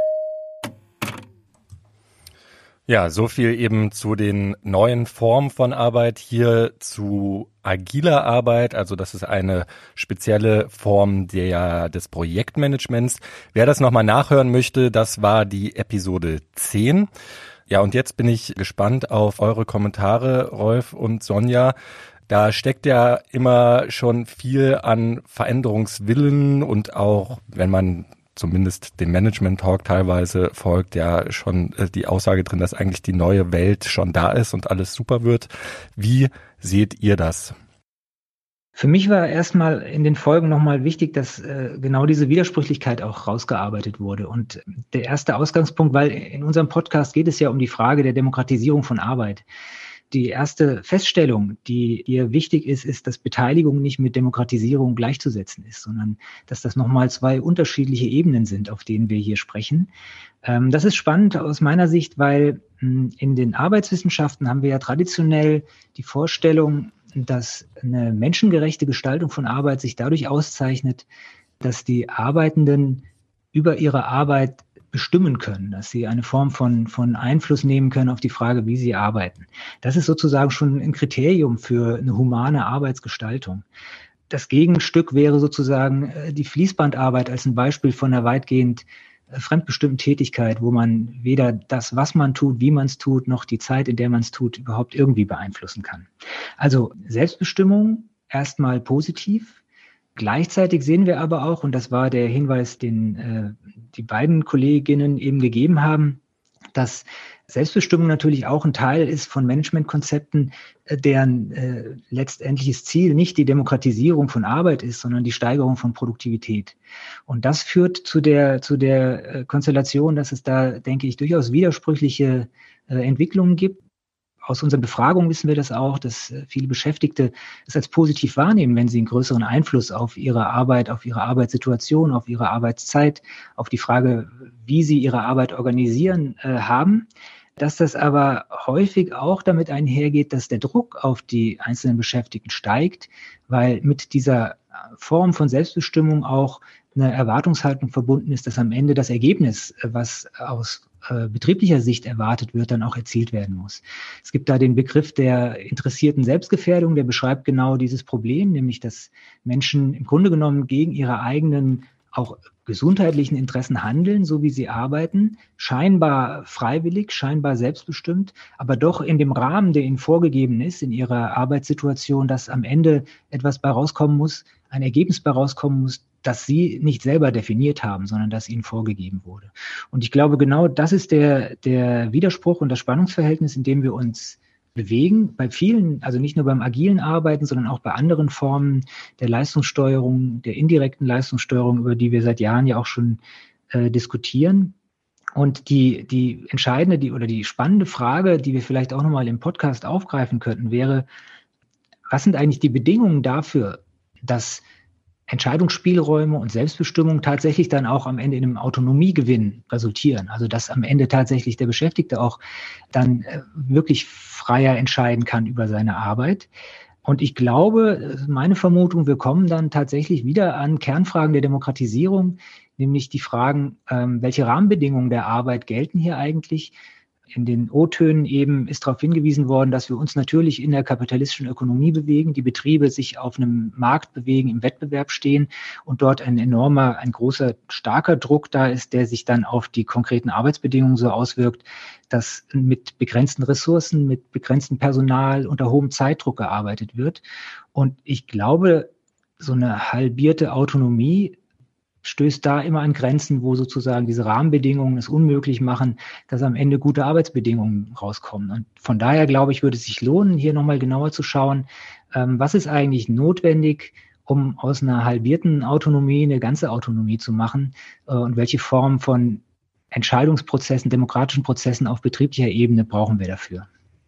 Ja, so viel eben zu den neuen Formen von Arbeit, hier zu agiler Arbeit. Also das ist eine spezielle Form des Projektmanagements. Wer das nochmal nachhören möchte, das war die Episode 10. Ja, und jetzt bin ich gespannt auf eure Kommentare, Rolf und Sonja. Da steckt ja immer schon viel an Veränderungswillen und auch, wenn man zumindest dem Management-Talk teilweise folgt, ja schon die Aussage drin, dass eigentlich die neue Welt schon da ist und alles super wird. Wie seht ihr das? Für mich war erstmal in den Folgen nochmal wichtig, dass genau diese Widersprüchlichkeit auch rausgearbeitet wurde. Und der erste Ausgangspunkt, weil in unserem Podcast geht es ja um die Frage der Demokratisierung von Arbeit. die erste Feststellung, die hier wichtig ist, dass Beteiligung nicht mit Demokratisierung gleichzusetzen ist, sondern dass das nochmal zwei unterschiedliche Ebenen sind, auf denen wir hier sprechen. Das ist spannend aus meiner Sicht, weil in den Arbeitswissenschaften haben wir ja traditionell die Vorstellung, dass eine menschengerechte Gestaltung von Arbeit sich dadurch auszeichnet, dass die Arbeitenden über ihre Arbeit bestimmen können, dass sie eine Form von Einfluss nehmen können auf die Frage, wie sie arbeiten. Das ist sozusagen schon ein Kriterium für eine humane Arbeitsgestaltung. Das Gegenstück wäre sozusagen die Fließbandarbeit als ein Beispiel von einer weitgehend fremdbestimmten Tätigkeit, wo man weder das, was man tut, wie man es tut, noch die Zeit, in der man es tut, überhaupt irgendwie beeinflussen kann. Also Selbstbestimmung erstmal positiv. Gleichzeitig sehen wir aber auch, und das war der Hinweis, den die beiden Kolleginnen eben gegeben haben, dass Selbstbestimmung natürlich auch ein Teil ist von Managementkonzepten, deren letztendliches Ziel nicht die Demokratisierung von Arbeit ist, sondern die Steigerung von Produktivität. Und das führt zu der Konstellation, dass es da, denke ich, durchaus widersprüchliche Entwicklungen gibt. Aus unseren Befragungen wissen wir das auch, dass viele Beschäftigte es als positiv wahrnehmen, wenn sie einen größeren Einfluss auf ihre Arbeit, auf ihre Arbeitssituation, auf ihre Arbeitszeit, auf die Frage, wie sie ihre Arbeit organisieren, haben. Dass das aber häufig auch damit einhergeht, dass der Druck auf die einzelnen Beschäftigten steigt, weil mit dieser Form von Selbstbestimmung auch eine Erwartungshaltung verbunden ist, dass am Ende das Ergebnis, was aus betrieblicher Sicht erwartet wird, dann auch erzielt werden muss. Es gibt da den Begriff der interessierten Selbstgefährdung, der beschreibt genau dieses Problem, nämlich dass Menschen im Grunde genommen gegen ihre eigenen auch gesundheitlichen Interessen handeln, so wie sie arbeiten, scheinbar freiwillig, scheinbar selbstbestimmt, aber doch in dem Rahmen, der ihnen vorgegeben ist, in ihrer Arbeitssituation, dass am Ende etwas bei rauskommen muss, ein Ergebnis bei rauskommen muss, das sie nicht selber definiert haben, sondern das ihnen vorgegeben wurde. Und ich glaube, genau das ist der Widerspruch und das Spannungsverhältnis, in dem wir uns bewegen. Bei vielen, also nicht nur beim agilen Arbeiten, sondern auch bei anderen Formen der Leistungssteuerung, der indirekten Leistungssteuerung, über die wir seit Jahren ja auch schon diskutieren. Und die entscheidende, die spannende Frage, die wir vielleicht auch nochmal im Podcast aufgreifen könnten, wäre, was sind eigentlich die Bedingungen dafür, dass Entscheidungsspielräume und Selbstbestimmung tatsächlich dann auch am Ende in einem Autonomiegewinn resultieren. Also dass am Ende tatsächlich der Beschäftigte auch dann wirklich freier entscheiden kann über seine Arbeit. Und ich glaube, meine Vermutung, wir kommen dann tatsächlich wieder an Kernfragen der Demokratisierung, nämlich die Fragen, welche Rahmenbedingungen der Arbeit gelten hier eigentlich. In den O-Tönen eben ist darauf hingewiesen worden, dass wir uns natürlich in der kapitalistischen Ökonomie bewegen, die Betriebe sich auf einem Markt bewegen, im Wettbewerb stehen und dort ein großer, starker Druck da ist, der sich dann auf die konkreten Arbeitsbedingungen so auswirkt, dass mit begrenzten Ressourcen, mit begrenztem Personal unter hohem Zeitdruck gearbeitet wird. Und ich glaube, so eine halbierte Autonomie stößt da immer an Grenzen, wo sozusagen diese Rahmenbedingungen es unmöglich machen, dass am Ende gute Arbeitsbedingungen rauskommen. Und von daher, glaube ich, würde es sich lohnen, hier nochmal genauer zu schauen, was ist eigentlich notwendig, um aus einer halbierten Autonomie eine ganze Autonomie zu machen und welche Form von Entscheidungsprozessen, demokratischen Prozessen auf betrieblicher Ebene brauchen wir dafür?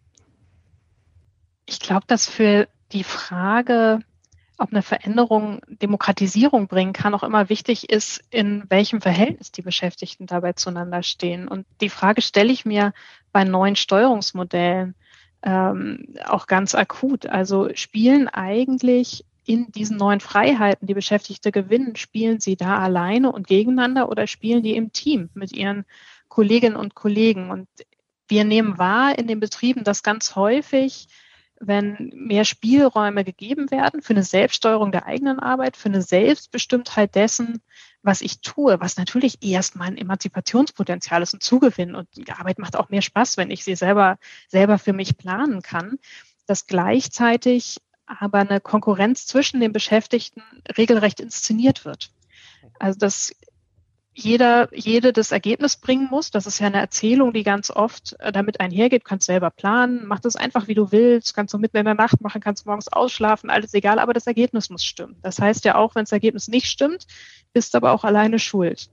Ich glaube, dass für die Frage, ob eine Veränderung Demokratisierung bringen kann, auch immer wichtig ist, in welchem Verhältnis die Beschäftigten dabei zueinander stehen. Und die Frage stelle ich mir bei neuen Steuerungsmodellen auch ganz akut. Also spielen eigentlich in diesen neuen Freiheiten, die Beschäftigte gewinnen, spielen sie da alleine und gegeneinander oder spielen die im Team mit ihren Kolleginnen und Kollegen? Und wir nehmen wahr in den Betrieben, dass ganz häufig, wenn mehr Spielräume gegeben werden für eine Selbststeuerung der eigenen Arbeit, für eine Selbstbestimmtheit dessen, was ich tue, was natürlich erstmal ein Emanzipationspotenzial ist, ein Zugewinn. Und die Arbeit macht auch mehr Spaß, wenn ich sie selber für mich planen kann, dass gleichzeitig aber eine Konkurrenz zwischen den Beschäftigten regelrecht inszeniert wird. Also dass jede das Ergebnis bringen muss. Das ist ja eine Erzählung, die ganz oft damit einhergeht. Du kannst selber planen, mach das einfach, wie du willst, kannst du mitten in der Nacht machen, kannst morgens ausschlafen, alles egal, aber das Ergebnis muss stimmen. Das heißt ja auch, wenn das Ergebnis nicht stimmt, bist du aber auch alleine schuld.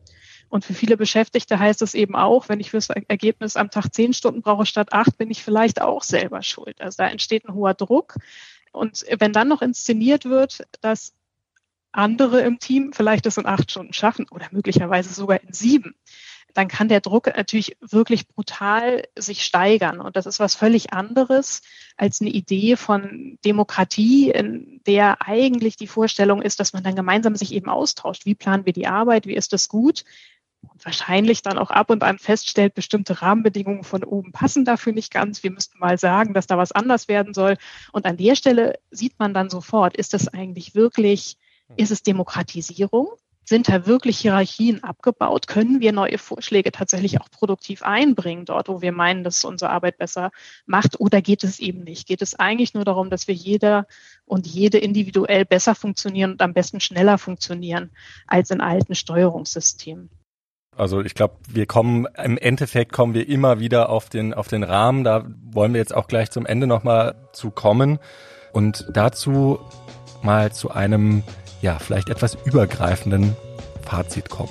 Und für viele Beschäftigte heißt es eben auch, wenn ich fürs Ergebnis am Tag 10 Stunden brauche statt 8, bin ich vielleicht auch selber schuld. Also da entsteht ein hoher Druck. Und wenn dann noch inszeniert wird, dass andere im Team vielleicht das in 8 Stunden schaffen oder möglicherweise sogar in 7, dann kann der Druck natürlich wirklich brutal sich steigern. Und das ist was völlig anderes als eine Idee von Demokratie, in der eigentlich die Vorstellung ist, dass man dann gemeinsam sich eben austauscht. Wie planen wir die Arbeit? Wie ist das gut? Und wahrscheinlich dann auch ab und an feststellt, bestimmte Rahmenbedingungen von oben passen dafür nicht ganz. Wir müssten mal sagen, dass da was anders werden soll. Und an der Stelle sieht man dann sofort, ist es Demokratisierung? Sind da wirklich Hierarchien abgebaut? Können wir neue Vorschläge tatsächlich auch produktiv einbringen dort, wo wir meinen, dass es unsere Arbeit besser macht? Oder geht es eben nicht? Geht es eigentlich nur darum, dass wir jeder und jede individuell besser funktionieren und am besten schneller funktionieren als in alten Steuerungssystemen? Also ich glaube, im Endeffekt kommen wir immer wieder auf den Rahmen. Da wollen wir jetzt auch gleich zum Ende nochmal zu kommen und dazu mal zu einem, ja, vielleicht etwas übergreifenden Fazit kommen.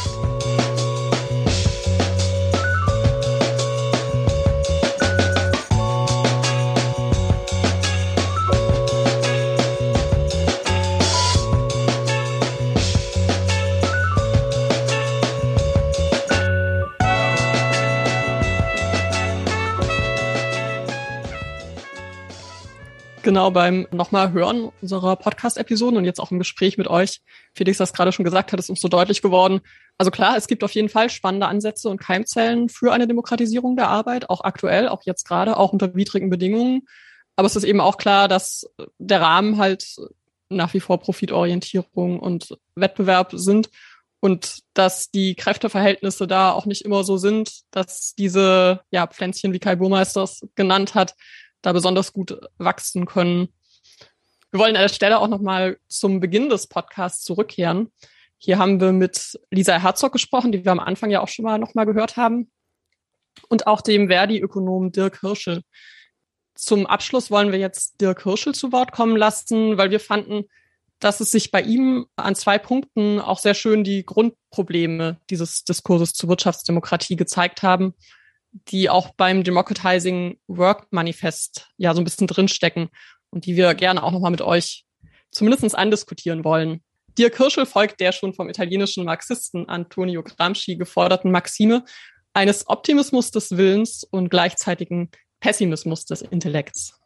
Genau, beim nochmal Hören unserer Podcast-Episoden und jetzt auch im Gespräch mit euch, Felix das gerade schon gesagt hat, ist uns so deutlich geworden. Also klar, es gibt auf jeden Fall spannende Ansätze und Keimzellen für eine Demokratisierung der Arbeit, auch aktuell, auch jetzt gerade, auch unter widrigen Bedingungen. Aber es ist eben auch klar, dass der Rahmen halt nach wie vor Profitorientierung und Wettbewerb sind und dass die Kräfteverhältnisse da auch nicht immer so sind, dass diese Pflänzchen, wie Kai Burmeister es genannt hat, da besonders gut wachsen können. Wir wollen an der Stelle auch nochmal zum Beginn des Podcasts zurückkehren. Hier haben wir mit Lisa Herzog gesprochen, die wir am Anfang ja auch schon mal nochmal gehört haben, und auch dem Verdi-Ökonom Dirk Hirschel. Zum Abschluss wollen wir jetzt Dirk Hirschel zu Wort kommen lassen, weil wir fanden, dass es sich bei ihm an 2 Punkten auch sehr schön die Grundprobleme dieses Diskurses zur Wirtschaftsdemokratie gezeigt haben, die auch beim Democratizing Work Manifest ja so ein bisschen drinstecken und die wir gerne auch nochmal mit euch zumindest andiskutieren wollen. Dirk Hirschel folgt der schon vom italienischen Marxisten Antonio Gramsci geforderten Maxime eines Optimismus des Willens und gleichzeitigen Pessimismus des Intellekts.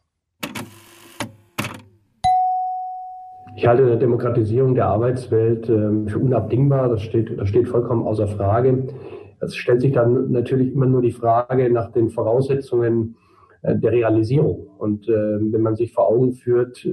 Ich halte eine Demokratisierung der Arbeitswelt für unabdingbar. Das steht vollkommen außer Frage. Es stellt sich dann natürlich immer nur die Frage nach den Voraussetzungen der Realisierung. Und wenn man sich vor Augen führt,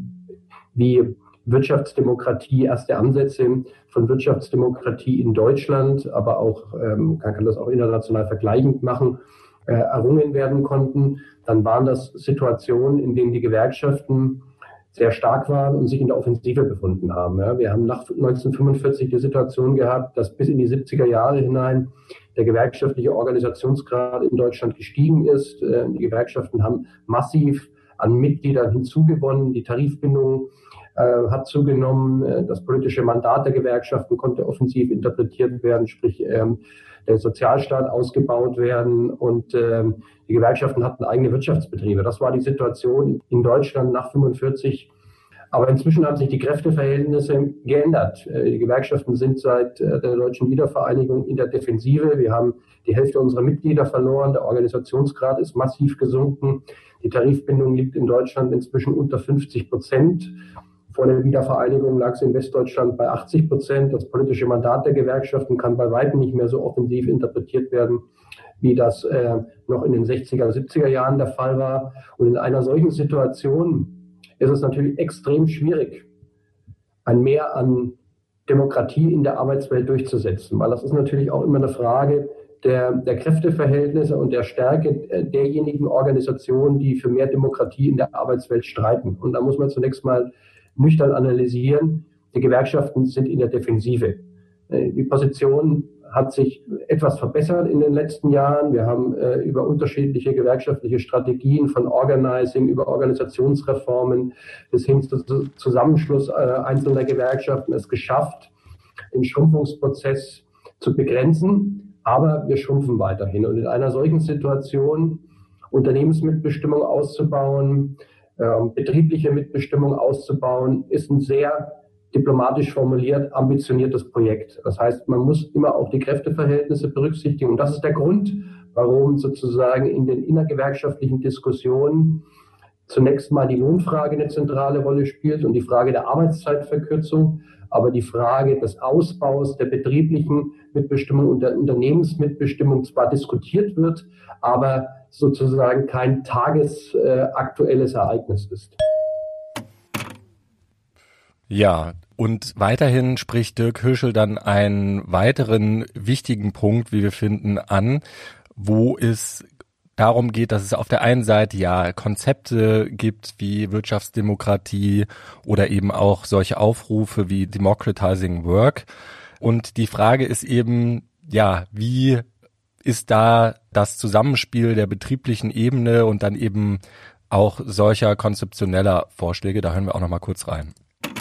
wie Wirtschaftsdemokratie, erste Ansätze von Wirtschaftsdemokratie in Deutschland, aber auch, man kann das auch international vergleichend machen, errungen werden konnten, dann waren das Situationen, in denen die Gewerkschaften sehr stark waren und sich in der Offensive befunden haben. Ja, wir haben nach 1945 die Situation gehabt, dass bis in die 70er Jahre hinein der gewerkschaftliche Organisationsgrad in Deutschland gestiegen ist. Die Gewerkschaften haben massiv an Mitgliedern hinzugewonnen. Die Tarifbindung hat zugenommen. Das politische Mandat der Gewerkschaften konnte offensiv interpretiert werden, sprich der Sozialstaat ausgebaut werden und die Gewerkschaften hatten eigene Wirtschaftsbetriebe. Das war die Situation in Deutschland nach 1945. Aber inzwischen haben sich die Kräfteverhältnisse geändert. Die Gewerkschaften sind seit der deutschen Wiedervereinigung in der Defensive. Wir haben die Hälfte unserer Mitglieder verloren. Der Organisationsgrad ist massiv gesunken. Die Tarifbindung liegt in Deutschland inzwischen unter 50%. Vor der Wiedervereinigung lag es in Westdeutschland bei 80%. Das politische Mandat der Gewerkschaften kann bei weitem nicht mehr so offensiv interpretiert werden, wie das noch in den 60er, 70er Jahren der Fall war. Und in einer solchen Situation ist es natürlich extrem schwierig, ein Mehr an Demokratie in der Arbeitswelt durchzusetzen, weil das ist natürlich auch immer eine Frage der Kräfteverhältnisse und der Stärke derjenigen Organisationen, die für mehr Demokratie in der Arbeitswelt streiten. Und da muss man zunächst mal nüchtern analysieren, die Gewerkschaften sind in der Defensive. Die Position hat sich etwas verbessert in den letzten Jahren. Wir haben über unterschiedliche gewerkschaftliche Strategien von Organizing, über Organisationsreformen bis hin zu Zusammenschluss einzelner Gewerkschaften es geschafft, den Schrumpfungsprozess zu begrenzen, aber wir schrumpfen weiterhin. Und in einer solchen Situation Unternehmensmitbestimmung auszubauen, betriebliche Mitbestimmung auszubauen, ist ein sehr diplomatisch formuliert, ambitioniertes Projekt. Das heißt, man muss immer auch die Kräfteverhältnisse berücksichtigen. Und das ist der Grund, warum sozusagen in den innergewerkschaftlichen Diskussionen zunächst mal die Lohnfrage eine zentrale Rolle spielt und die Frage der Arbeitszeitverkürzung, aber die Frage des Ausbaus der betrieblichen Mitbestimmung und der Unternehmensmitbestimmung zwar diskutiert wird, aber sozusagen kein tagesaktuelles Ereignis ist. Ja, und weiterhin spricht Dirk Hirschel dann einen weiteren wichtigen Punkt, wie wir finden, an, wo es darum geht, dass es auf der einen Seite ja Konzepte gibt wie Wirtschaftsdemokratie oder eben auch solche Aufrufe wie Democratizing Work. Und die Frage ist eben, ja, wie ist da das Zusammenspiel der betrieblichen Ebene und dann eben auch solcher konzeptioneller Vorschläge? Da hören wir auch noch mal kurz rein.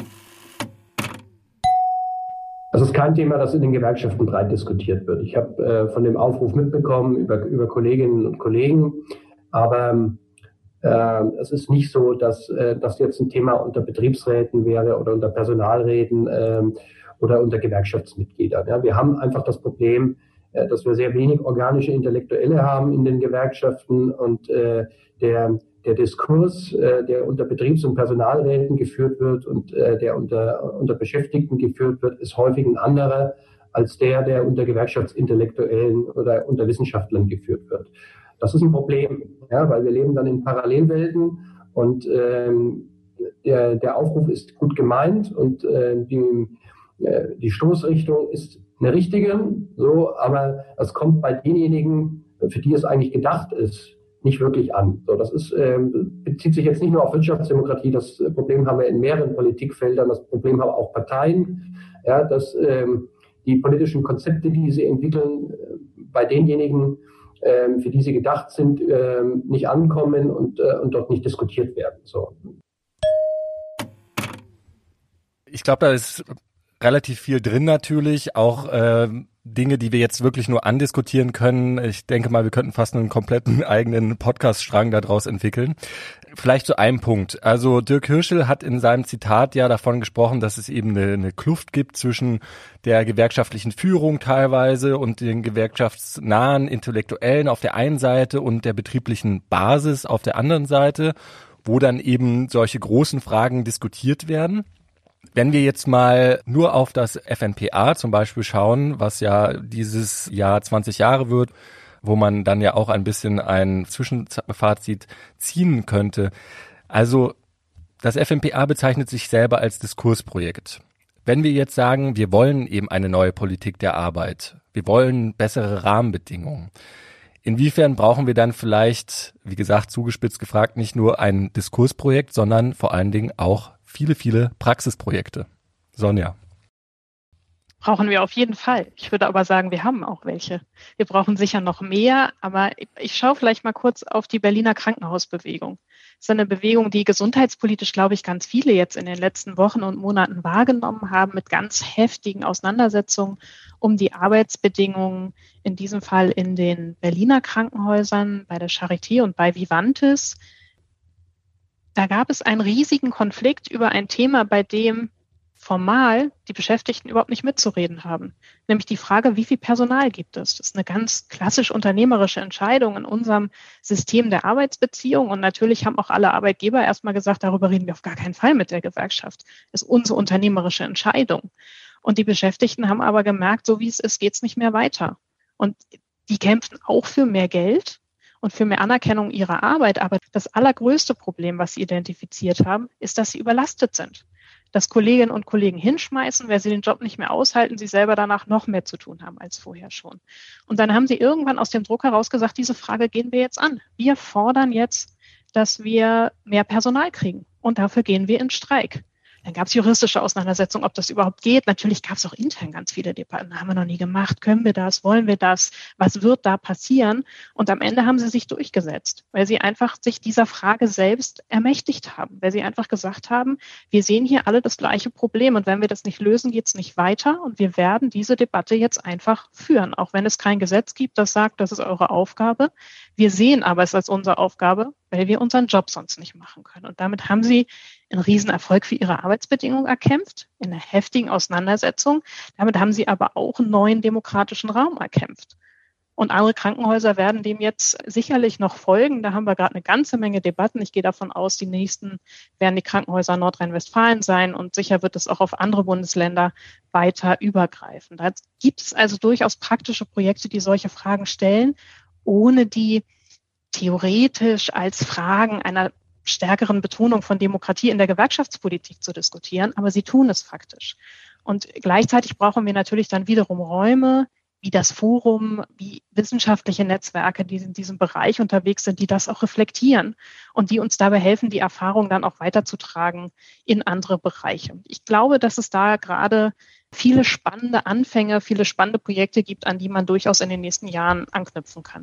Das ist kein Thema, das in den Gewerkschaften breit diskutiert wird. Ich habe von dem Aufruf mitbekommen über Kolleginnen und Kollegen, aber es ist nicht so, dass das jetzt ein Thema unter Betriebsräten wäre oder unter Personalräten oder unter Gewerkschaftsmitgliedern. Ja, wir haben einfach das Problem, dass wir sehr wenig organische Intellektuelle haben in den Gewerkschaften und der Diskurs, der unter Betriebs- und Personalräten geführt wird und der unter Beschäftigten geführt wird, ist häufig ein anderer als der unter Gewerkschaftsintellektuellen oder unter Wissenschaftlern geführt wird. Das ist ein Problem, ja, weil wir leben dann in Parallelwelten und der Aufruf ist gut gemeint und die Stoßrichtung ist eine richtige, so, aber es kommt bei denjenigen, für die es eigentlich gedacht ist, nicht wirklich an. So, das ist, bezieht sich jetzt nicht nur auf Wirtschaftsdemokratie, das Problem haben wir in mehreren Politikfeldern, das Problem haben auch Parteien, ja, dass die politischen Konzepte, die sie entwickeln, bei denjenigen, für die sie gedacht sind, nicht ankommen und dort nicht diskutiert werden. So. Ich glaube, da ist relativ viel drin natürlich, auch Dinge, die wir jetzt wirklich nur andiskutieren können. Ich denke mal, wir könnten fast einen kompletten eigenen Podcast-Strang daraus entwickeln. Vielleicht zu einem Punkt. Also Dirk Hirschel hat in seinem Zitat ja davon gesprochen, dass es eben eine Kluft gibt zwischen der gewerkschaftlichen Führung teilweise und den gewerkschaftsnahen Intellektuellen auf der einen Seite und der betrieblichen Basis auf der anderen Seite, wo dann eben solche großen Fragen diskutiert werden. Wenn wir jetzt mal nur auf das FNPA zum Beispiel schauen, was ja dieses Jahr 20 Jahre wird, wo man dann ja auch ein bisschen ein Zwischenfazit ziehen könnte. Also das FNPA bezeichnet sich selber als Diskursprojekt. Wenn wir jetzt sagen, wir wollen eben eine neue Politik der Arbeit, wir wollen bessere Rahmenbedingungen, inwiefern brauchen wir dann vielleicht, wie gesagt, zugespitzt gefragt, nicht nur ein Diskursprojekt, sondern vor allen Dingen auch viele Praxisprojekte. Sonja. Brauchen wir auf jeden Fall. Ich würde aber sagen, wir haben auch welche. Wir brauchen sicher noch mehr, aber ich schaue vielleicht mal kurz auf die Berliner Krankenhausbewegung. Das ist eine Bewegung, die gesundheitspolitisch, glaube ich, ganz viele jetzt in den letzten Wochen und Monaten wahrgenommen haben, mit ganz heftigen Auseinandersetzungen um die Arbeitsbedingungen, in diesem Fall in den Berliner Krankenhäusern, bei der Charité und bei Vivantes. Da gab es einen riesigen Konflikt über ein Thema, bei dem formal die Beschäftigten überhaupt nicht mitzureden haben. Nämlich die Frage, wie viel Personal gibt es? Das ist eine ganz klassisch unternehmerische Entscheidung in unserem System der Arbeitsbeziehung. Und natürlich haben auch alle Arbeitgeber erstmal gesagt, darüber reden wir auf gar keinen Fall mit der Gewerkschaft. Das ist unsere unternehmerische Entscheidung. Und die Beschäftigten haben aber gemerkt, so wie es ist, geht es nicht mehr weiter. Und die kämpfen auch für mehr Geld und für mehr Anerkennung ihrer Arbeit. Aber das allergrößte Problem, was sie identifiziert haben, ist, dass sie überlastet sind. Dass Kolleginnen und Kollegen hinschmeißen, weil sie den Job nicht mehr aushalten, sie selber danach noch mehr zu tun haben als vorher schon. Und dann haben sie irgendwann aus dem Druck heraus gesagt, diese Frage gehen wir jetzt an. Wir fordern jetzt, dass wir mehr Personal kriegen. Und dafür gehen wir in Streik. Dann gab es juristische Auseinandersetzungen, ob das überhaupt geht. Natürlich gab es auch intern ganz viele Debatten. Haben wir noch nie gemacht. Können wir das? Wollen wir das? Was wird da passieren? Und am Ende haben sie sich durchgesetzt, weil sie einfach sich dieser Frage selbst ermächtigt haben, weil sie einfach gesagt haben, wir sehen hier alle das gleiche Problem und wenn wir das nicht lösen, geht es nicht weiter und wir werden diese Debatte jetzt einfach führen, auch wenn es kein Gesetz gibt, das sagt, das ist eure Aufgabe. Wir sehen aber es als unsere Aufgabe, weil wir unseren Job sonst nicht machen können. Und damit haben sie einen Riesenerfolg für ihre Arbeitsbedingungen erkämpft, in einer heftigen Auseinandersetzung. Damit haben sie aber auch einen neuen demokratischen Raum erkämpft. Und andere Krankenhäuser werden dem jetzt sicherlich noch folgen. Da haben wir gerade eine ganze Menge Debatten. Ich gehe davon aus, die nächsten werden die Krankenhäuser Nordrhein-Westfalen sein und sicher wird es auch auf andere Bundesländer weiter übergreifen. Da gibt es also durchaus praktische Projekte, die solche Fragen stellen, ohne die theoretisch als Fragen einer stärkeren Betonung von Demokratie in der Gewerkschaftspolitik zu diskutieren, aber sie tun es faktisch. Und gleichzeitig brauchen wir natürlich dann wiederum Räume, wie das Forum, wie wissenschaftliche Netzwerke, die in diesem Bereich unterwegs sind, die das auch reflektieren und die uns dabei helfen, die Erfahrung dann auch weiterzutragen in andere Bereiche. Ich glaube, dass es da gerade viele spannende Anfänge, viele spannende Projekte gibt, an die man durchaus in den nächsten Jahren anknüpfen kann.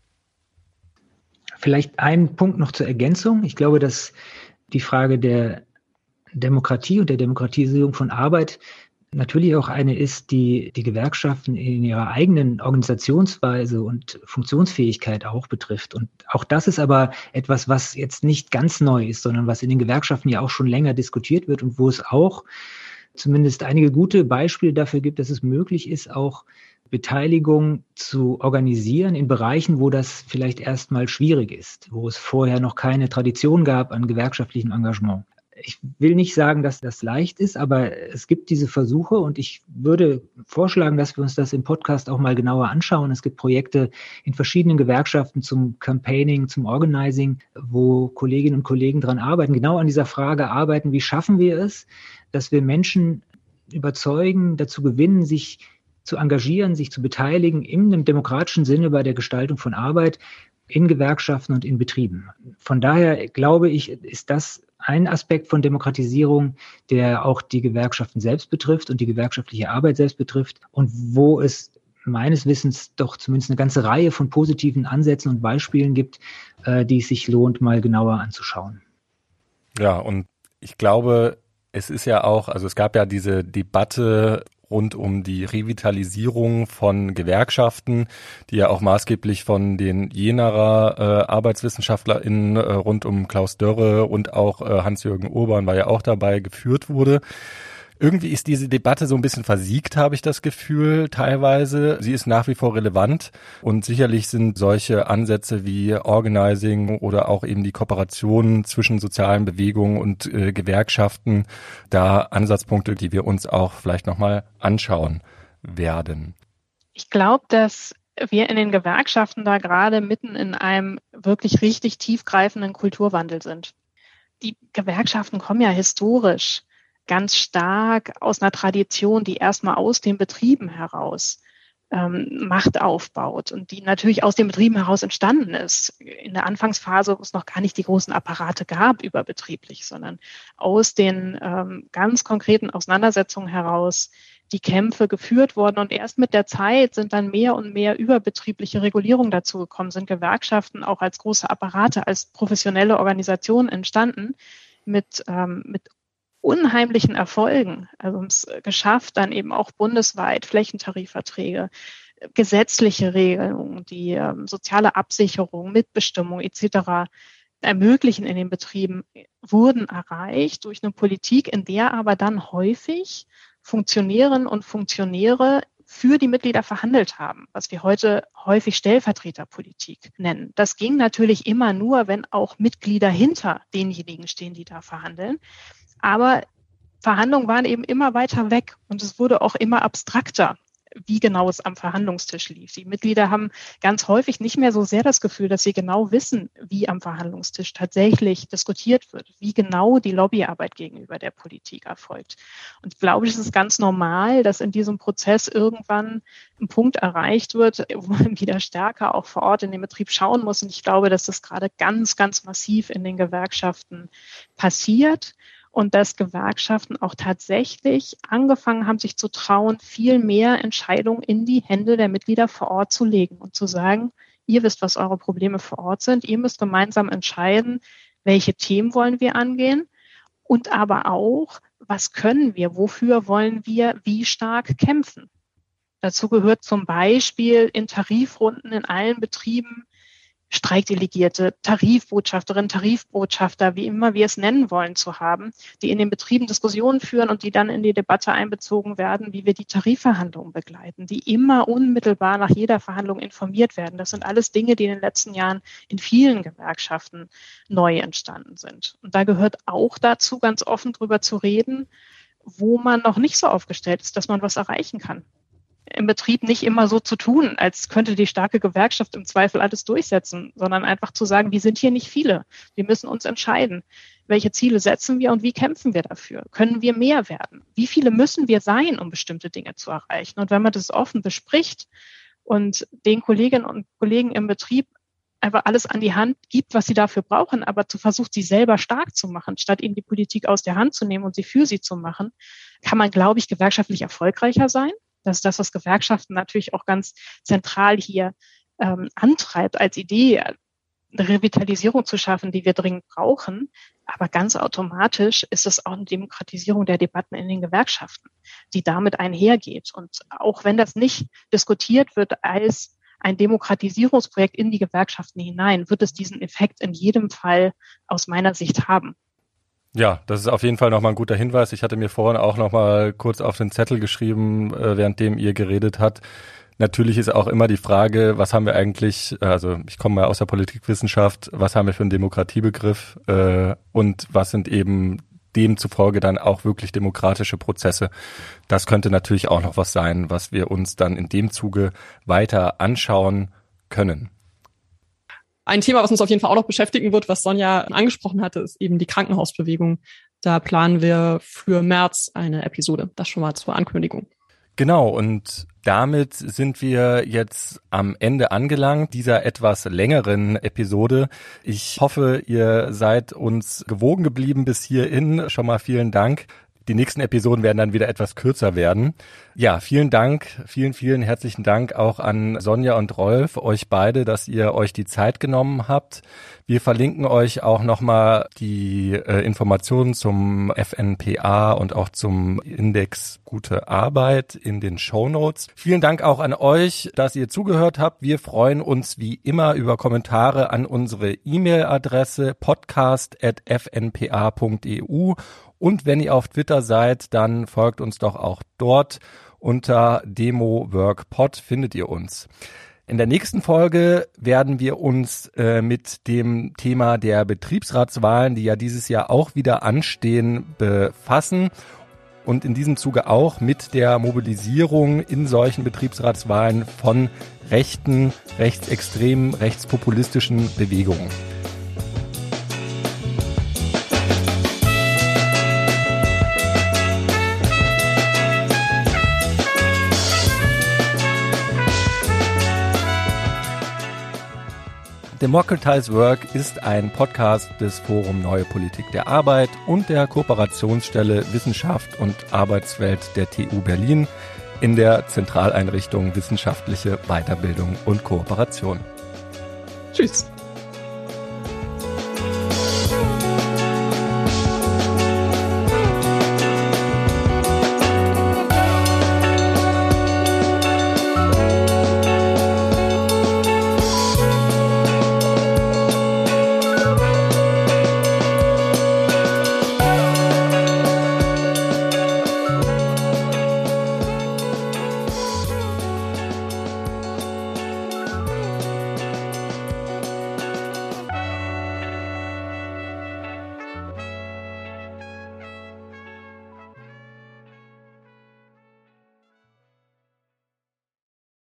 Vielleicht ein Punkt noch zur Ergänzung. Ich glaube, dass die Frage der Demokratie und der Demokratisierung von Arbeit natürlich auch eine ist, die die Gewerkschaften in ihrer eigenen Organisationsweise und Funktionsfähigkeit auch betrifft. Und auch das ist aber etwas, was jetzt nicht ganz neu ist, sondern was in den Gewerkschaften ja auch schon länger diskutiert wird und wo es auch zumindest einige gute Beispiele dafür gibt, dass es möglich ist, auch Beteiligung zu organisieren in Bereichen, wo das vielleicht erstmal schwierig ist, wo es vorher noch keine Tradition gab an gewerkschaftlichem Engagement. Ich will nicht sagen, dass das leicht ist, aber es gibt diese Versuche und ich würde vorschlagen, dass wir uns das im Podcast auch mal genauer anschauen. Es gibt Projekte in verschiedenen Gewerkschaften zum Campaigning, zum Organizing, wo Kolleginnen und Kollegen dran arbeiten, genau an dieser Frage arbeiten, wie schaffen wir es, dass wir Menschen überzeugen, dazu gewinnen, sich zu engagieren, sich zu beteiligen im demokratischen Sinne bei der Gestaltung von Arbeit in Gewerkschaften und in Betrieben. Von daher glaube ich, ist das ein Aspekt von Demokratisierung, der auch die Gewerkschaften selbst betrifft und die gewerkschaftliche Arbeit selbst betrifft und wo es meines Wissens doch zumindest eine ganze Reihe von positiven Ansätzen und Beispielen gibt, die es sich lohnt, mal genauer anzuschauen. Ja, und ich glaube, es ist ja auch, also es gab ja diese Debatte rund um die Revitalisierung von Gewerkschaften, die ja auch maßgeblich von den Jenaer ArbeitswissenschaftlerInnen rund um Klaus Dörre und auch Hans-Jürgen Urban war ja auch dabei geführt wurde. Irgendwie ist diese Debatte so ein bisschen versiegt, habe ich das Gefühl, teilweise. Sie ist nach wie vor relevant und sicherlich sind solche Ansätze wie Organizing oder auch eben die Kooperation zwischen sozialen Bewegungen und Gewerkschaften da Ansatzpunkte, die wir uns auch vielleicht nochmal anschauen werden. Ich glaube, dass wir in den Gewerkschaften da gerade mitten in einem wirklich richtig tiefgreifenden Kulturwandel sind. Die Gewerkschaften kommen ja historisch ganz stark aus einer Tradition, die erstmal aus den Betrieben heraus Macht aufbaut und die natürlich aus den Betrieben heraus entstanden ist. In der Anfangsphase, wo es noch gar nicht die großen Apparate gab überbetrieblich, sondern aus den ganz konkreten Auseinandersetzungen heraus die Kämpfe geführt worden. Und erst mit der Zeit sind dann mehr und mehr überbetriebliche Regulierungen dazu gekommen, sind Gewerkschaften auch als große Apparate, als professionelle Organisationen entstanden mit unheimlichen Erfolgen. Also es geschafft, dann eben auch bundesweit Flächentarifverträge, gesetzliche Regelungen, die soziale Absicherung, Mitbestimmung etc. ermöglichen in den Betrieben, wurden erreicht durch eine Politik, in der aber dann häufig Funktionärinnen und Funktionäre für die Mitglieder verhandelt haben, was wir heute häufig Stellvertreterpolitik nennen. Das ging natürlich immer nur, wenn auch Mitglieder hinter denjenigen stehen, die da verhandeln. Aber Verhandlungen waren eben immer weiter weg und es wurde auch immer abstrakter, wie genau es am Verhandlungstisch lief. Die Mitglieder haben ganz häufig nicht mehr so sehr das Gefühl, dass sie genau wissen, wie am Verhandlungstisch tatsächlich diskutiert wird, wie genau die Lobbyarbeit gegenüber der Politik erfolgt. Und ich glaube, es ist ganz normal, dass in diesem Prozess irgendwann ein Punkt erreicht wird, wo man wieder stärker auch vor Ort in den Betrieb schauen muss. Und ich glaube, dass das gerade ganz, ganz massiv in den Gewerkschaften passiert. und dass Gewerkschaften auch tatsächlich angefangen haben, sich zu trauen, viel mehr Entscheidungen in die Hände der Mitglieder vor Ort zu legen und zu sagen, ihr wisst, was eure Probleme vor Ort sind, ihr müsst gemeinsam entscheiden, welche Themen wollen wir angehen und aber auch, was können wir, wofür wollen wir wie stark kämpfen. Dazu gehört zum Beispiel in Tarifrunden in allen Betrieben Streikdelegierte, Tarifbotschafterinnen, Tarifbotschafter, wie immer wir es nennen wollen, zu haben, die in den Betrieben Diskussionen führen und die dann in die Debatte einbezogen werden, wie wir die Tarifverhandlungen begleiten, die immer unmittelbar nach jeder Verhandlung informiert werden. Das sind alles Dinge, die in den letzten Jahren in vielen Gewerkschaften neu entstanden sind. Und da gehört auch dazu, ganz offen drüber zu reden, wo man noch nicht so aufgestellt ist, dass man was erreichen kann. Im Betrieb nicht immer so zu tun, als könnte die starke Gewerkschaft im Zweifel alles durchsetzen, sondern einfach zu sagen, wir sind hier nicht viele. Wir müssen uns entscheiden, welche Ziele setzen wir und wie kämpfen wir dafür? Können wir mehr werden? Wie viele müssen wir sein, um bestimmte Dinge zu erreichen? Und wenn man das offen bespricht und den Kolleginnen und Kollegen im Betrieb einfach alles an die Hand gibt, was sie dafür brauchen, aber versucht, sie selber stark zu machen, statt ihnen die Politik aus der Hand zu nehmen und sie für sie zu machen, kann man, glaube ich, gewerkschaftlich erfolgreicher sein. Das ist das, was Gewerkschaften natürlich auch ganz zentral hier antreibt, als Idee, eine Revitalisierung zu schaffen, die wir dringend brauchen. Aber ganz automatisch ist es auch eine Demokratisierung der Debatten in den Gewerkschaften, die damit einhergeht. Und auch wenn das nicht diskutiert wird als ein Demokratisierungsprojekt in die Gewerkschaften hinein, wird es diesen Effekt in jedem Fall aus meiner Sicht haben. Ja, das ist auf jeden Fall nochmal ein guter Hinweis. Ich hatte mir vorhin auch nochmal kurz auf den Zettel geschrieben, währenddem ihr geredet habt. Natürlich ist auch immer die Frage, was haben wir eigentlich, also ich komme mal aus der Politikwissenschaft, was haben wir für einen Demokratiebegriff und was sind eben demzufolge dann auch wirklich demokratische Prozesse. Das könnte natürlich auch noch was sein, was wir uns dann in dem Zuge weiter anschauen können. Ein Thema, was uns auf jeden Fall auch noch beschäftigen wird, was Sonja angesprochen hatte, ist eben die Krankenhausbewegung. Da planen wir für März eine Episode. Das schon mal zur Ankündigung. Genau, und damit sind wir jetzt am Ende angelangt dieser etwas längeren Episode. Ich hoffe, ihr seid uns gewogen geblieben bis hierhin. Schon mal vielen Dank. Die nächsten Episoden werden dann wieder etwas kürzer werden. Ja, vielen Dank, vielen herzlichen Dank auch an Sonja und Rolf, euch beide, dass ihr euch die Zeit genommen habt. Wir verlinken euch auch nochmal die Informationen zum FNPA und auch zum Index Gute Arbeit in den Shownotes. Vielen Dank auch an euch, dass ihr zugehört habt. Wir freuen uns wie immer über Kommentare an unsere E-Mail-Adresse podcast@fnpa.eu. Und wenn ihr auf Twitter seid, dann folgt uns doch auch dort. Unter DemoWorkPod findet ihr uns. In der nächsten Folge werden wir uns mit dem Thema der Betriebsratswahlen, die ja dieses Jahr auch wieder anstehen, befassen. Und in diesem Zuge auch mit der Mobilisierung in solchen Betriebsratswahlen von rechten, rechtsextremen, rechtspopulistischen Bewegungen. Democratize Work ist ein Podcast des Forum Neue Politik der Arbeit und der Kooperationsstelle Wissenschaft und Arbeitswelt der TU Berlin in der Zentraleinrichtung Wissenschaftliche Weiterbildung und Kooperation. Tschüss.